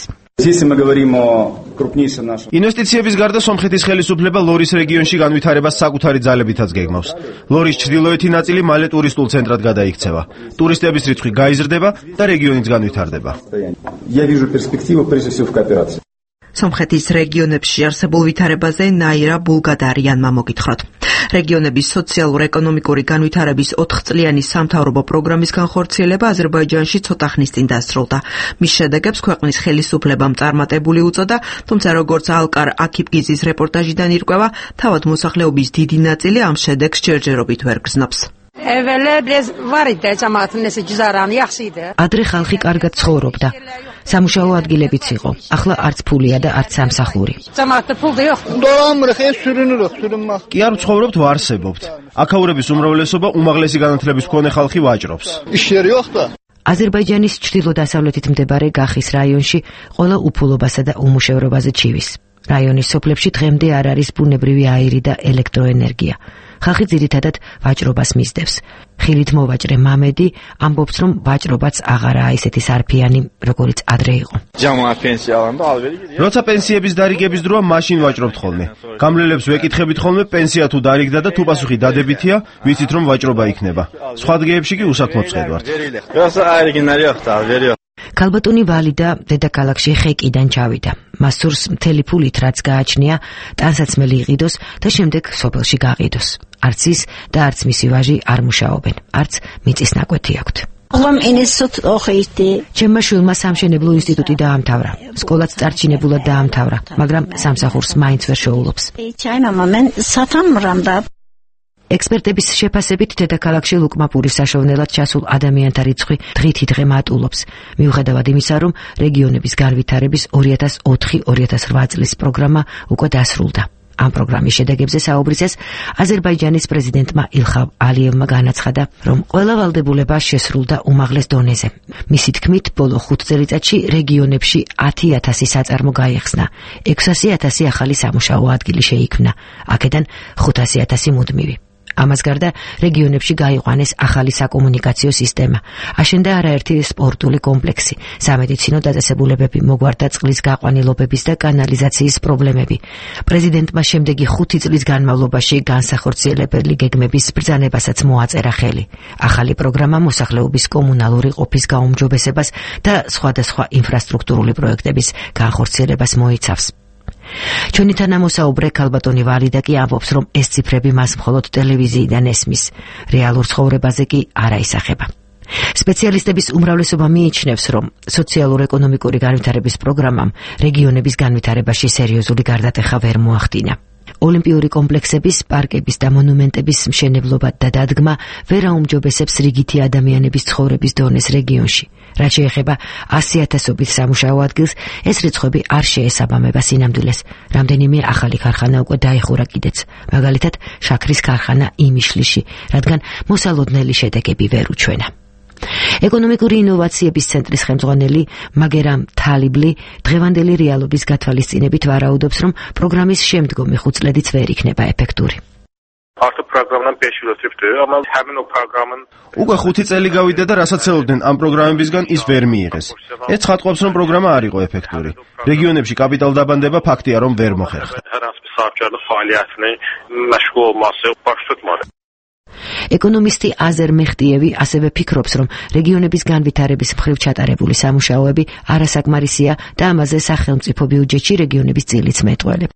ინვესტიციების გარდა სომხეთის ხელისუფლება ლორის რეგიონში განვითარებას საკუთარი ძალებითაც გეგმავს. ლორის ჩრდილოეთი ნაწილი მალე ტურისტულ ცენტრად გადაიქცევა. ტურისტების რიცხვი გაიზრდება და რეგიონიც განვითარდება. სომხეთის რეგიონებში არსებულ ვითარებაზე ნაირა ბულგადარიანმა მოგითხროთ. რეგიონების სოციალურ-ეკონომიკური განვითარების 4-წლიანი სამთავრობო პროგრამის განხორციელება აზერბაიჯანში ცოტა ხნის წინ დასრულდა. მის შედეგებს ქვეყნის ხელისუფლებამ წარმატებული უწოდა, თუმცა როგორც ალკარ აკიპგიზის რეპორტაჟიდან ირკვევა, თავად მოსახლეობის დიდი ნაწილი ამ შედეგს ჯერჯერობით ვერ გრძნობს. ადრე ხალხი კარგად ცხოვრობდა. სამუშაო ადგილებიც იყო. ახლა არც ფულია და არც სამსახური. კი არ ვცხოვრობთ, ვარსებობთ. აქაურების უმრავლესობა უმაღლესი განათლების მქონე ხალხი ვაჭრობს. აზერბაიჯანის ჩრდილო-დასავლეთით მდებარე გახის რაიონში ყველა უფულობასა და უმუშევრობაზე ჩივის. რაიონის სოფლებში დღემდე არ არის ბუნებრივი აირი და ელექტროენერგია. ხალხი ძირითადად ვაჭრობას მისდევს. ხილით მოვაჭრე მამედი ამბობს, რომ ვაჭრობაც აღარაა ისეთი სარფიანი, როგორიც ადრე იყო. როცა პენსიების დარიგების დროა, მაშინ ვაჭრობთ ხოლმე. გამლელებს ვეკითხებით ხოლმე, პენსია თუ დარიგდა და თუ პასუხი დადებითია, ვიცით რომ ვაჭრობა იქნება. სხვა დღეებში კი უსაქმოდ ვხედავთ. ქალბატონი ვალიდა დედაქალაქში ხეკიდან ჩავიდა. მას სურს მთელი ფულით რაც გააჩნია, ტანსაცმელი იყიდოს და შემდეგ სოფელში გაყიდოს. არც ის და არც მისი ვაჟი არ მუშაობენ, არც მიწის ნაკვეთი აქვთ. ჩემმა შვილმა სამშენებლო ინსტიტუტი დაამთავრა. სკოლაც წარჩინებულად დაამთავრა, მაგრამ სამსახურს მაინც ვერ შეულობს. ექსპერტების შეფასებით დედაქალაქში ლუკმაპურის საშოვნელად ჩასულ ადამიანთა რიცხვი დღითიდღე მატულობს. მიუხედავად იმისა, რომ რეგიონების განვითარების 2004-2008 წლის პროგრამა უკვე დასრულდა. ამ პროგრამის შედეგებზე საუბრისას აზერბაიჯანის პრეზიდენტმა ილხამ ალიევმა განაცხადა, რომ ყველა ვალდებულება შესრულდა უმაღლეს დონეზე. მისი თქმით, ბოლო 5 წელიწადში რეგიონებში 10,000 საწარმო გაიხსნა, 600,000 ახალი სამუშაო ადგილი შეიქმნა, აქედან 500,000 მუდმივი. ამას გარდა რეგიონებში გაიყვანეს ახალი საკომუნიკაციო სისტემა, აშენდა არაერთი სპორტული კომპლექსი, სამედიცინო დაწესებულებები, მოგვარდა წყლის გაყვანილობების და კანალიზაციის პრობლემები. პრეზიდენტმა შემდეგი 5 წლის განმავლობაში განსახორციელებელი გეგმების ბრძანებასაც მოაწერა ხელი. ახალი პროგრამა მოსახლეობის კომუნალური ყოფის გაუმჯობესებას და სხვადასხვა ინფრასტრუქტურული პროექტების განხორციელებას მოიცავს. ჩვენი თანამოსაუბრე ქალბატონი ვალიდა კი ამბობს, რომ ეს ციფრები მას მხოლოდ ტელევიზიიდან ესმის, რეალურ ცხოვრებაზე კი არ აისახება. სპეციალისტების უმრავლესობა მიიჩნევს, რომ სოციალურ-ეკონომიკური განვითარების პროგრამამ რეგიონების განვითარებაში სერიოზული გარდატეხა ვერ მოახდინა. ოლიმპიური კომპლექსების, პარკების და მონუმენტების მშენებლობა და დადგმა ვერ აუმჯობესებს რიგითი ადამიანების ცხოვრების დონეს რეგიონში. რაც შეეხება 100,000-ობით სამუშაო ადგილს, ეს რიცხვები არ შეესაბამება სინამდვილეს. რამდენიმე ახალი ქარხანა უკვე დაიხურა კიდეც, მაგალითად შაქრის ქარხანა იმიშლიში, რადგან მოსალოდნელი შედეგები ვერ უჩვენა. ეკონომიკური ინოვაციების ცენტრის ხელმძღვანელი მაგერამ თალიბლი დღევანდელი რეალობის გათვალისწინებით ვარაუდობს, რომ პროგრამის შემდგომი 5 წლედიც ვერ იქნება ეფექტური. უკვე 5 წელი გავიდა და რასაც ელოდნენ ამ პროგრამებისგან ის ვერ მიიღეს. ეს ცხადყოფს, რომ პროგრამა არ იყო ეფექტური. რეგიონებში კაპიტალ დაბანდება ფაქტია, რომ ვერ მოხერხდა. ეკონომისტი აზერ მეხტიევი ასევე ფიქრობს, რომ რეგიონების განვითარების მხრივ ჩატარებული სამუშაოები არასაკმარისია და ამაზე სახელმწიფო ბიუჯეტში რეგიონების წილიც მეტყველებს.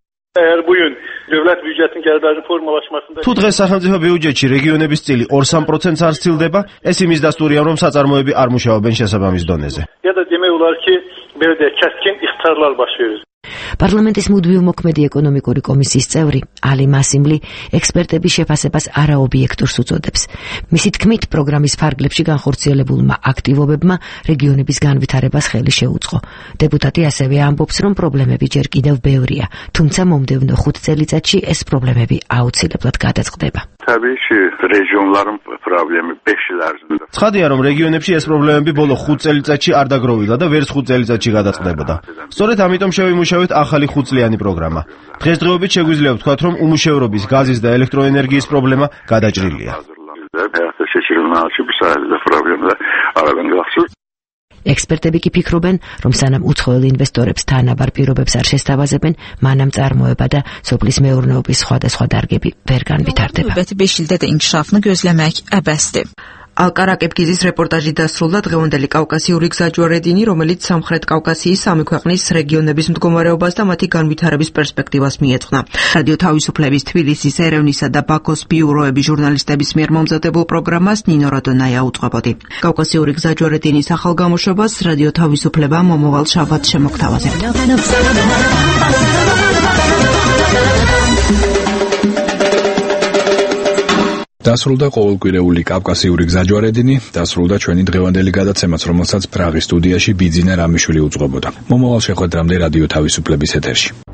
თუ დღეს სახელმწიფო ბიუჯეტში რეგიონების წილი 2-3%-ს არ ცდილდება, ეს იმის დასტურია, რომ საწარმოები არ მუშაობენ შესაბამის დონეზე. პარლამენტის მუდმივ მოქმედი ეკონომიკური კომისიის წევრი ალი მასიმლი ექსპერტების შეფასებას არაობიექტურს უწოდებს. მისი თქმით, პროგრამის ფარგლებში განხორციელებულმა აქტივობებმა რეგიონების განვითარებას ხელი შეუწყო. დეპუტატი ასევე ამბობს, რომ პრობლემები ჯერ კიდევ ბევრია, თუმცა მომდევნო 5 წელიწადში ეს პრობლემები აუცილებლად გადაწყდება. təbii ki, regionların problemi 5 il ərzində. ცხადია, რომ რეგიონებში ეს პრობლემები ბოლო 5 წელიწადში არ დაგროვილა და ვერც 5 წელიწადში გადაწყდებოდა. სწორედ ამიტომ შევიმუშავეთ ახალი 5 წლიანი პროგრამა. დღესდღეობით შეგვიძლია ვთქვათ, რომ უმუშევრობის, გაზის და ელექტროენერგიის პრობლემა გადაჭრილია. Həyata keçirilməli ki, bu sahədə problemlər aradan qalxsın. ექსპერტები კი ფიქრობენ, რომ სანამ უცხოელ ინვესტორებს თანაბარ პირობებს არ შესთავაზებენ, მანამ წარმოება და სოფლის მეურნეობის სხვადასხვა დარგები ვერ განვითარდება. 5 ildə də inkişafını gözləmək əbəsdir. ალკარა კეპკიზის რეპორტაჟი დასრულდა დღევანდელი კავკასიური გზაჯვარედინი, რომელიც სამხრეთ კავკასიის სამი ქვეყნის რეგიონების მდგომარეობას და მათი განვითარების პერსპექტივას მიეძღვნა. რადიო თავისუფლების თბილისის, ერევნისა და ბაქოს ბიუროების ჟურნალისტების მიერ მომზადებულ პროგრამას ნინო რადონაია უწყებოდი. კავკასიური გზაჯვარედინის ახალ გამოშვებას რადიო თავისუფლება მომავალ შაბათს შემოგთავაზებთ. დასრულდა ყოველკვირეული კავკასიური გზაჯვარედინი, დასრულდა ჩვენი დღევანდელი გადაცემაც, რომელსაც პრაღის სტუდიაში ბიძინა რამიშვილი უძღვებოდა. მომავალ შეხვედრამდე რადიო თავისუფლების ეთერში.